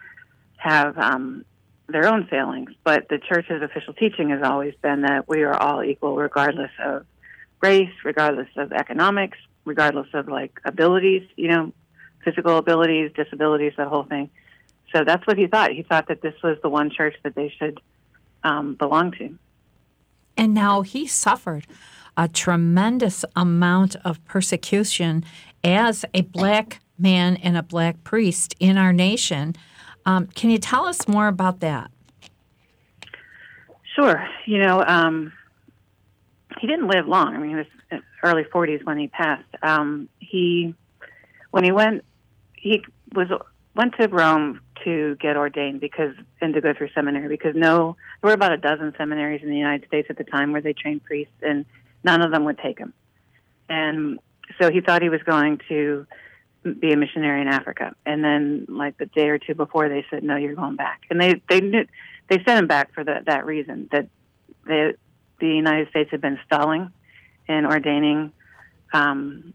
have um, their own failings, but the Church's official teaching has always been that we are all equal regardless of race, regardless of economics, regardless of like abilities, you know, physical abilities, disabilities, that whole thing. So that's what he thought. He thought that this was the one church that they should um, belong to. And now he suffered a tremendous amount of persecution as a black man and a black priest in our nation. Um, can you tell us more about that? Sure. You know, um, he didn't live long. I mean, he was in early forties when he passed. Um, he, when he went, he was went to Rome to get ordained because and to go through seminary because no, there were about a dozen seminaries in the United States at the time where they trained priests, and none of them would take him. And so he thought he was going to be a missionary in Africa. And then, like the day or two before, they said, "No, you're going back." And they they knew, they sent him back for the, that reason, that they, the United States had been stalling in ordaining um,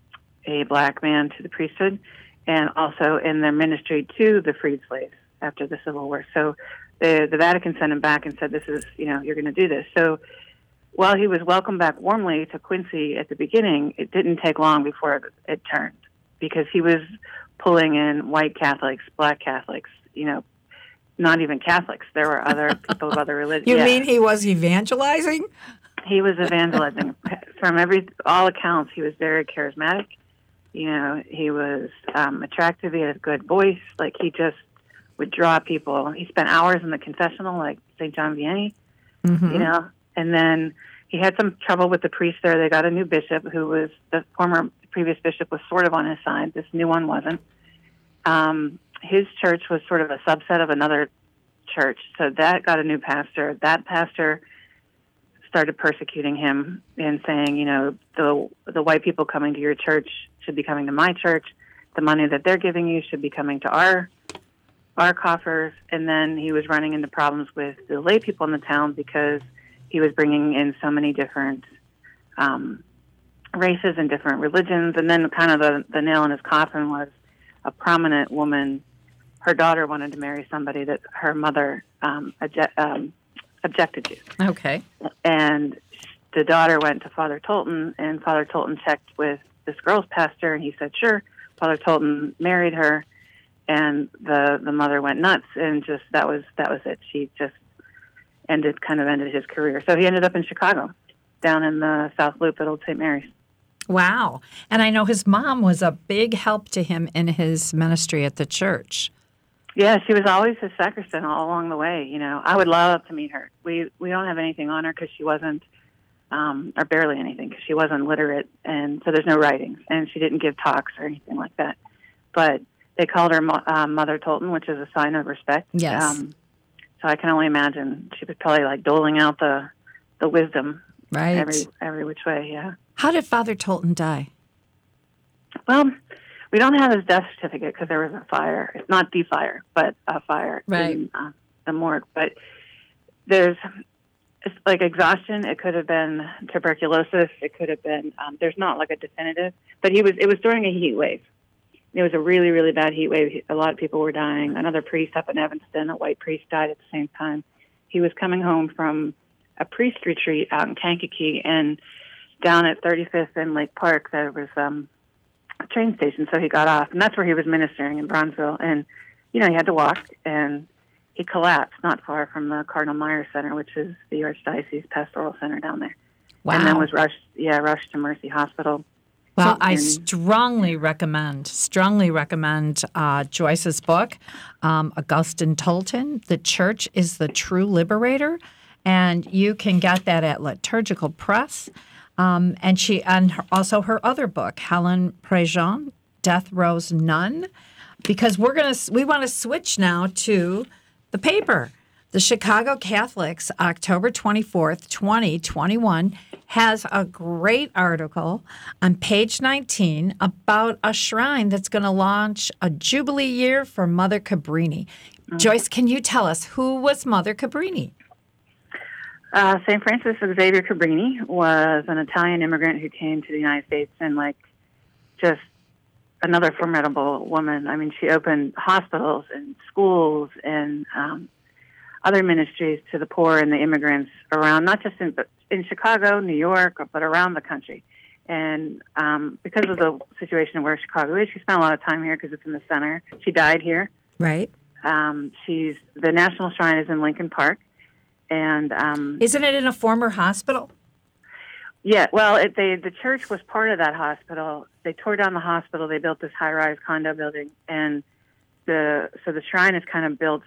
a black man to the priesthood, and also in their ministry to the freed slaves after the Civil War. So the, the Vatican sent him back and said, "This is, you know, you're going to do this." So while he was welcomed back warmly to Quincy at the beginning, it didn't take long before it turned, because he was pulling in white Catholics, black Catholics, you know, not even Catholics. There were other people of other religions. You yeah. mean he was evangelizing? He was evangelizing. From every all accounts, he was very charismatic. You know, he was um, attractive. He had a good voice. Like, he just would draw people. He spent hours in the confessional, like Saint John Vianney, mm-hmm. you know. And then he had some trouble with the priest there. They got a new bishop who was, the former previous bishop was sort of on his side. This new one wasn't. Um, his church was sort of a subset of another church. So that got a new pastor. That pastor started persecuting him and saying, you know, the the white people coming to your church should be coming to my church. The money that they're giving you should be coming to our our coffers. And then he was running into problems with the lay people in the town because he was bringing in so many different um, races and different religions. And then kind of the, the nail in his coffin was a prominent woman. Her daughter wanted to marry somebody that her mother um, object, um, objected to. Okay. And the daughter went to Father Tolton, and Father Tolton checked with this girl's pastor, and he said, sure. Father Tolton married her, and the the mother went nuts, and just that was that was it. She just ended, kind of ended his career. So he ended up in Chicago, down in the South Loop at Old Saint Mary's. Wow. And I know his mom was a big help to him in his ministry at the church. Yeah, she was always his sacristan all along the way. You know, I would love to meet her. We we don't have anything on her because she wasn't, um, or barely anything, because she wasn't literate, and so there's no writings, and she didn't give talks or anything like that. But they called her uh, Mother Tolton, which is a sign of respect. Yes. Um, so I can only imagine she was probably like doling out the the wisdom, right, every every which way. Yeah. How did Father Tolton die? Well, we don't have his death certificate because there was a fire. It's not the fire, but a fire right. in uh, the morgue. But there's it's like exhaustion. It could have been tuberculosis. It could have been. Um, there's not like a definitive. But he was. It was during a heat wave. It was a really, really bad heat wave. A lot of people were dying. Another priest up in Evanston, a white priest, died at the same time. He was coming home from a priest retreat out in Kankakee, and down at thirty-fifth and Lake Park, there was um, a train station, so he got off, and that's where he was ministering in Bronzeville. And, you know, he had to walk, and he collapsed not far from the Cardinal Meyer Center, which is the Archdiocese Pastoral Center down there. Wow. And then was rushed, yeah, rushed to Mercy Hospital. Well, and, I strongly recommend, strongly recommend uh, Joyce's book, um, Augustine Tolton, The Church is the True Liberator, and you can get that at Liturgical Press. Um, and she, and her, also her other book, Helen Prejean, Death Row's Nun, because we're gonna, we want to switch now to the paper. The Chicago Catholics, October twenty-fourth, twenty twenty-one, has a great article on page nineteen about a shrine that's going to launch a Jubilee year for Mother Cabrini. Mm-hmm. Joyce, can you tell us who was Mother Cabrini? Uh, Saint Francis Xavier Cabrini was an Italian immigrant who came to the United States, and like just another formidable woman. I mean, she opened hospitals and schools and um, other ministries to the poor and the immigrants around, not just in in Chicago, New York, but around the country. And um, because of the situation where Chicago is, she spent a lot of time here because it's in the center. She died here. Right. Um, she's the National Shrine is in Lincoln Park, and um, isn't it in a former hospital? Yeah. Well, it, they the church was part of that hospital. They tore down the hospital. They built this high-rise condo building, and the so the shrine is kind of built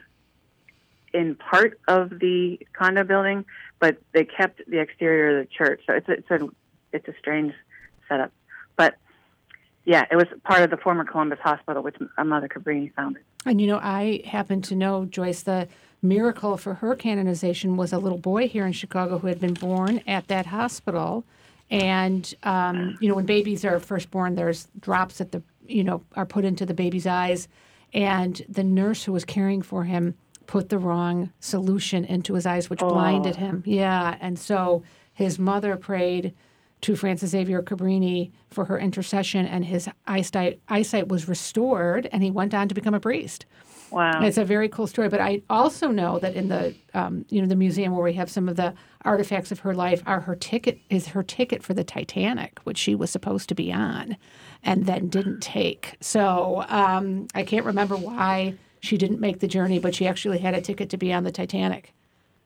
in part of the condo building, but they kept the exterior of the church. So it's a, it's a it's a strange setup, but yeah, it was part of the former Columbus Hospital, which Mother Cabrini founded. And you know, I happen to know, Joyce, the miracle for her canonization was a little boy here in Chicago who had been born at that hospital. And um, you know, when babies are first born, there's drops that the you know are put into the baby's eyes, and the nurse who was caring for him put the wrong solution into his eyes, which oh. blinded him. Yeah, and so his mother prayed to Francis Xavier Cabrini for her intercession, and his eyesight, eyesight was restored, and he went on to become a priest. Wow. It's a very cool story. But I also know that in the um, you know the museum where we have some of the artifacts of her life are her ticket is her ticket for the Titanic, which she was supposed to be on, and then didn't take. So um, I can't remember why she didn't make the journey, but she actually had a ticket to be on the Titanic.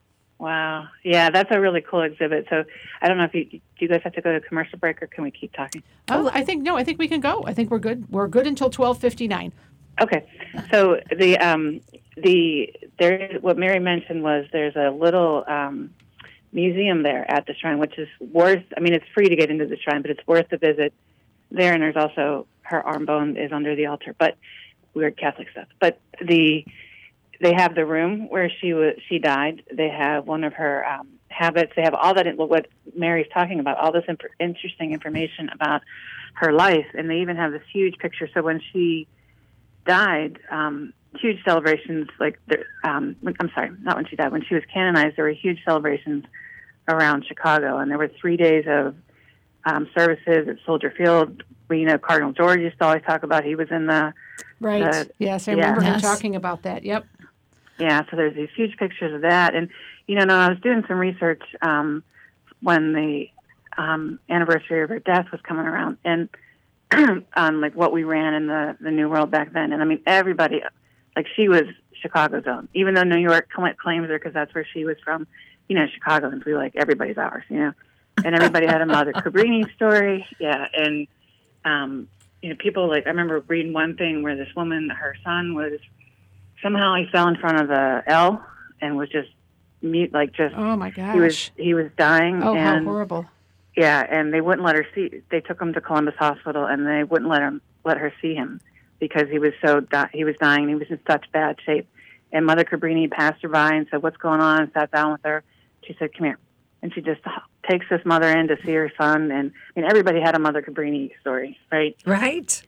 Wow. Yeah, that's a really cool exhibit. So I don't know if you do you guys have to go to commercial break, or can we keep talking? Oh, I think no. I think we can go. I think we're good. We're good until twelve fifty-nine. Okay. So the um, the there what Mary mentioned was there's a little um, museum there at the shrine, which is worth. I mean, it's free to get into the shrine, but it's worth the visit there. And there's also her arm bone is under the altar, but weird Catholic stuff. But the they have the room where she was she died. They have one of her um, habits. They have all that what Mary's talking about, all this imp- interesting information about her life, and they even have this huge picture. So when she died, um, huge celebrations. Like, um, I'm sorry, not when she died. When she was canonized, there were huge celebrations around Chicago, and there were three days of um, services at Soldier Field. We, you know, Cardinal George used to always talk about. He was in the right. The, yes, I yeah. remember him yes. talking about that. Yep. Yeah. So there's these huge pictures of that, and you know, I was doing some research um, when the um, anniversary of her death was coming around, and on like what we ran in the, the New World back then. And I mean, everybody, like she was Chicago's own, even though New York claims her because that's where she was from. You know, Chicagoans, we like everybody's ours, you know, and everybody had a Mother Cabrini story. Yeah. And, um, you know, people like, I remember reading one thing where this woman, her son was somehow he fell in front of the L and was just mute, like just, oh my gosh, he was, he was dying. Oh, and, how horrible. Yeah, and they wouldn't let her see. They took him to Columbus Hospital, and they wouldn't let him let her see him because he was so di- he was dying. And he was in such bad shape. And Mother Cabrini passed her by and said, "What's going on?" And sat down with her. She said, "Come here," and she just takes this mother in to see her son. And I mean, everybody had a Mother Cabrini story, right? Right.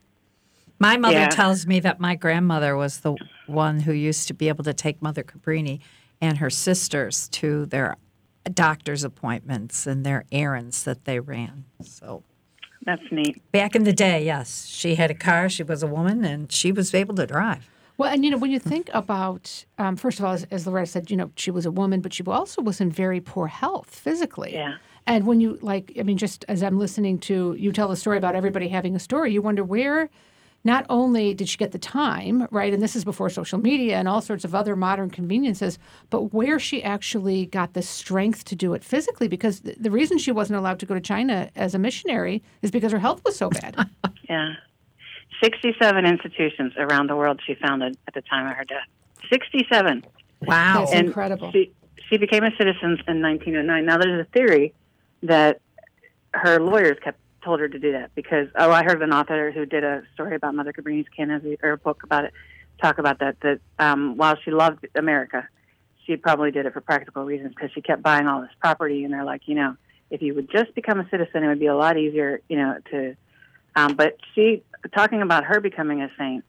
My mother Yeah. tells me that my grandmother was the one who used to be able to take Mother Cabrini and her sisters to their doctor's appointments and their errands that they ran. So that's neat. Back in the day, yes, she had a car. She was a woman, and she was able to drive. Well, and you know, when you think about, um, first of all, as, as Loretta said, you know, she was a woman, but she also was in very poor health physically. Yeah. And when you like, I mean, just as I'm listening to you tell the story about everybody having a story, you wonder where. Not only did she get the time, right, and this is before social media and all sorts of other modern conveniences, but where she actually got the strength to do it physically, because th- the reason she wasn't allowed to go to China as a missionary is because her health was so bad. Yeah. sixty-seven institutions around the world she founded at the time of her death. sixty-seven. Wow. That's and incredible. She, she became a citizen in nineteen oh nine. Now, there's a theory that her lawyers kept told her to do that because, oh, I heard an author who did a story about Mother Cabrini's canonization, or a book about it, talk about that, that um, while she loved America, she probably did it for practical reasons because she kept buying all this property, and they're like, you know, if you would just become a citizen, it would be a lot easier, you know, to, um, but she, talking about her becoming a saint,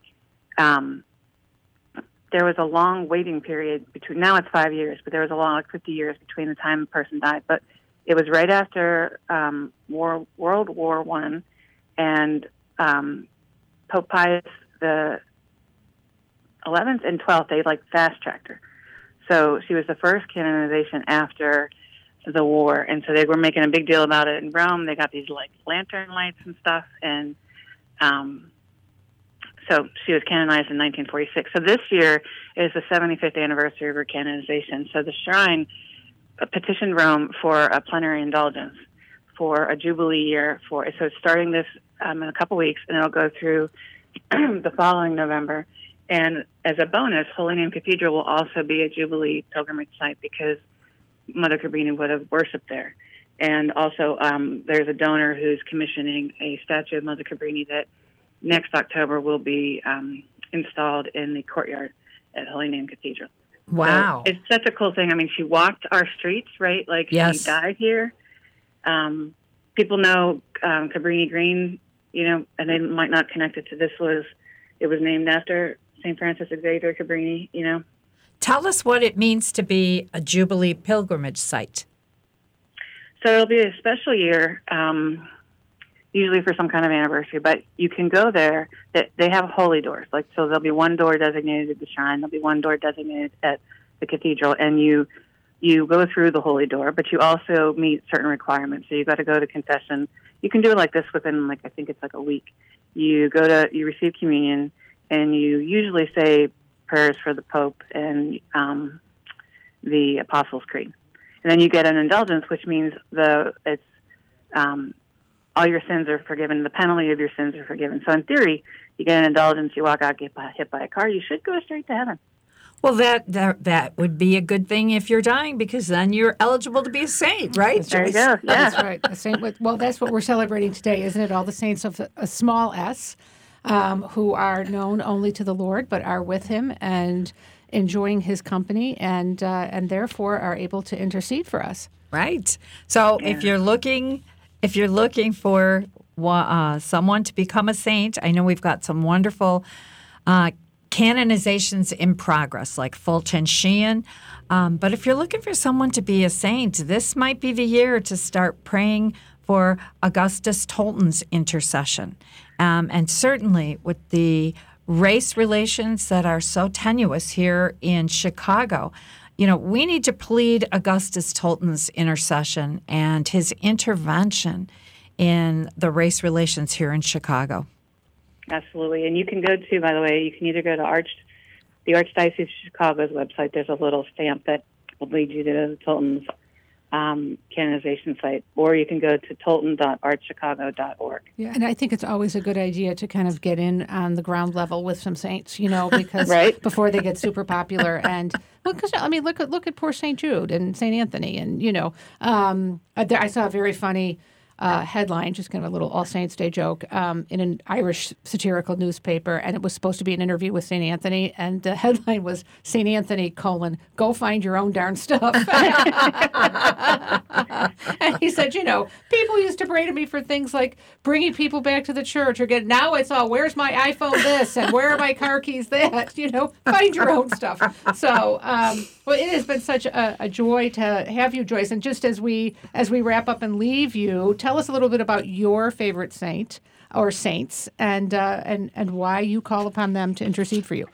um, there was a long waiting period between, now it's five years, but there was a long, like fifty years between the time the person died, but it was right after um, War, World War One, and um, Pope Pius the eleventh and twelfth, they like fast tracked her. So she was the first canonization after the war. And so they were making a big deal about it in Rome. They got these like lantern lights and stuff. And um, so she was canonized in nineteen forty-six. So this year is the seventy-fifth anniversary of her canonization. So the shrine petitioned Rome for a plenary indulgence for a jubilee year. For so it's starting this um, in a couple weeks, and it'll go through the following November. And as a bonus, Holy Name Cathedral will also be a jubilee pilgrimage site because Mother Cabrini would have worshipped there. And also, um, there's a donor who's commissioning a statue of Mother Cabrini that next October will be um, installed in the courtyard at Holy Name Cathedral. Wow. So it's such a cool thing. I mean, she walked our streets, right? Like, yes. She died here. Um, people know um, Cabrini Green, you know, and they might not connect it to this was, it was named after Saint Francis Xavier Cabrini, you know. Tell us what it means to be a Jubilee pilgrimage site. So it'll be a special year, um, usually for some kind of anniversary, but you can go there. They have holy doors. Like, so there'll be one door designated at the shrine. There'll be one door designated at the cathedral, and you you go through the holy door, but you also meet certain requirements. So you got to go to confession. You can do it like this within, like, I think it's like a week. You go to, you receive communion, and you usually say prayers for the Pope and um, the Apostles' Creed. And then you get an indulgence, which means the it's um, all your sins are forgiven. The penalty of your sins are forgiven. So in theory, you get an indulgence, you walk out, get hit by a car, you should go straight to heaven. Well, that, that that would be a good thing if you're dying, because then you're eligible to be a saint, right? There you go. Yeah. That's right. A saint with, well, that's what we're celebrating today, isn't it? All the saints of a small s, um, who are known only to the Lord, but are with Him and enjoying His company, and uh, and therefore are able to intercede for us. Right. So yeah. if you're looking, if you're looking for uh, someone to become a saint, I know we've got some wonderful Uh, canonizations in progress, like Fulton Sheen. Um, but if you're looking for someone to be a saint, this might be the year to start praying for Augustus Tolton's intercession. Um, and certainly with the race relations that are so tenuous here in Chicago, you know, we need to plead Augustus Tolton's intercession and his intervention in the race relations here in Chicago. Absolutely. And you can go to, by the way, you can either go to Arch, the Archdiocese of Chicago's website. There's a little stamp that will lead you to Tolton's um, canonization site, or you can go to tolton dot arch chicago dot org. Yeah, and I think it's always a good idea to kind of get in on the ground level with some saints, you know, because right? before they get super popular. And well, because I mean, look at look at poor Saint Jude and Saint Anthony, and you know, um, there, I saw a very funny Uh, headline, just kind of a little All Saints Day joke, um, in an Irish satirical newspaper, and it was supposed to be an interview with Saint Anthony, and the headline was Saint Anthony, colon, go find your own darn stuff. And he said, you know, people used to pray to me for things like bringing people back to the church, or get, now it's all, where's my iPhone this, and where are my car keys that, you know, find your own stuff. So, um, well, it has been such a, a joy to have you, Joyce, and just as we, as we wrap up and leave you, tell us a little bit about your favorite saint or saints, and uh, and and why you call upon them to intercede for you.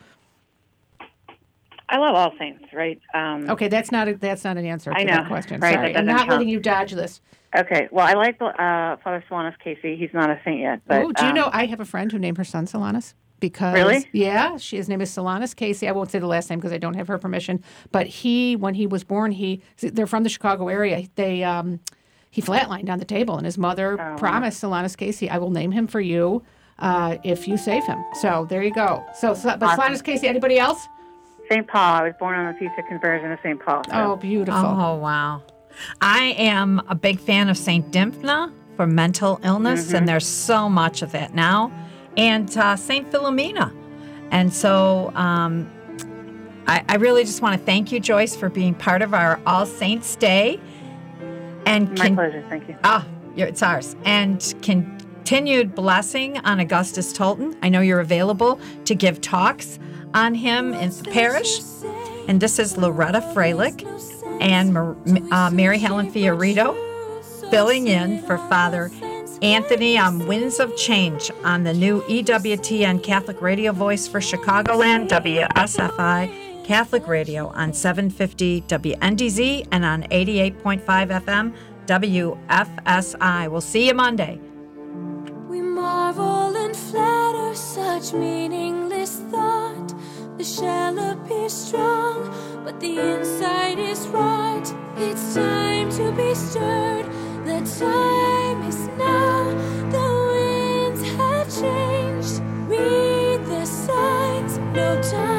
I love all saints, right? Um, okay, that's not a, that's not an answer to I know, that question. right, Sorry, that I'm not count. letting you dodge this. Okay, well, I like uh, Father Solanus Casey. He's not a saint yet, but oh, do you um, know I have a friend who named her son Solanus? Because really? Yeah, she, his name is Solanus Casey. I won't say the last name because I don't have her permission. But he, when he was born, he they're from the Chicago area. They um, he flatlined on the table, and his mother oh. promised Solanus Casey, "I will name him for you uh, if you save him." So there you go. So, so but awesome. Solanus Casey. Anybody else? Saint Paul. I was born on the feast of conversion of Saint Paul. So. Oh, beautiful. Oh, wow. I am a big fan of Saint Dymphna for mental illness, mm-hmm. and there's so much of that now. And uh, Saint Philomena. And so um, I, I really just want to thank you, Joyce, for being part of our All Saints Day. And My can, pleasure. Thank you. Ah, it's ours. And continued blessing on Augustus Tolton. I know you're available to give talks on him in the parish. And this is Loretta Freilich and uh, Mary Helen Fiorito filling in for Father Anthony on Winds of Change on the new E W T N Catholic Radio Voice for Chicagoland, W S F I Catholic Radio on seven fifty W N D Z and on eighty-eight point five F M W F S I. We'll see you Monday. We marvel and flatter such meaningless thought. The shell appears strong, but the inside is rot. It's time to be stirred. The time is now. The winds have changed. Read the signs. No time.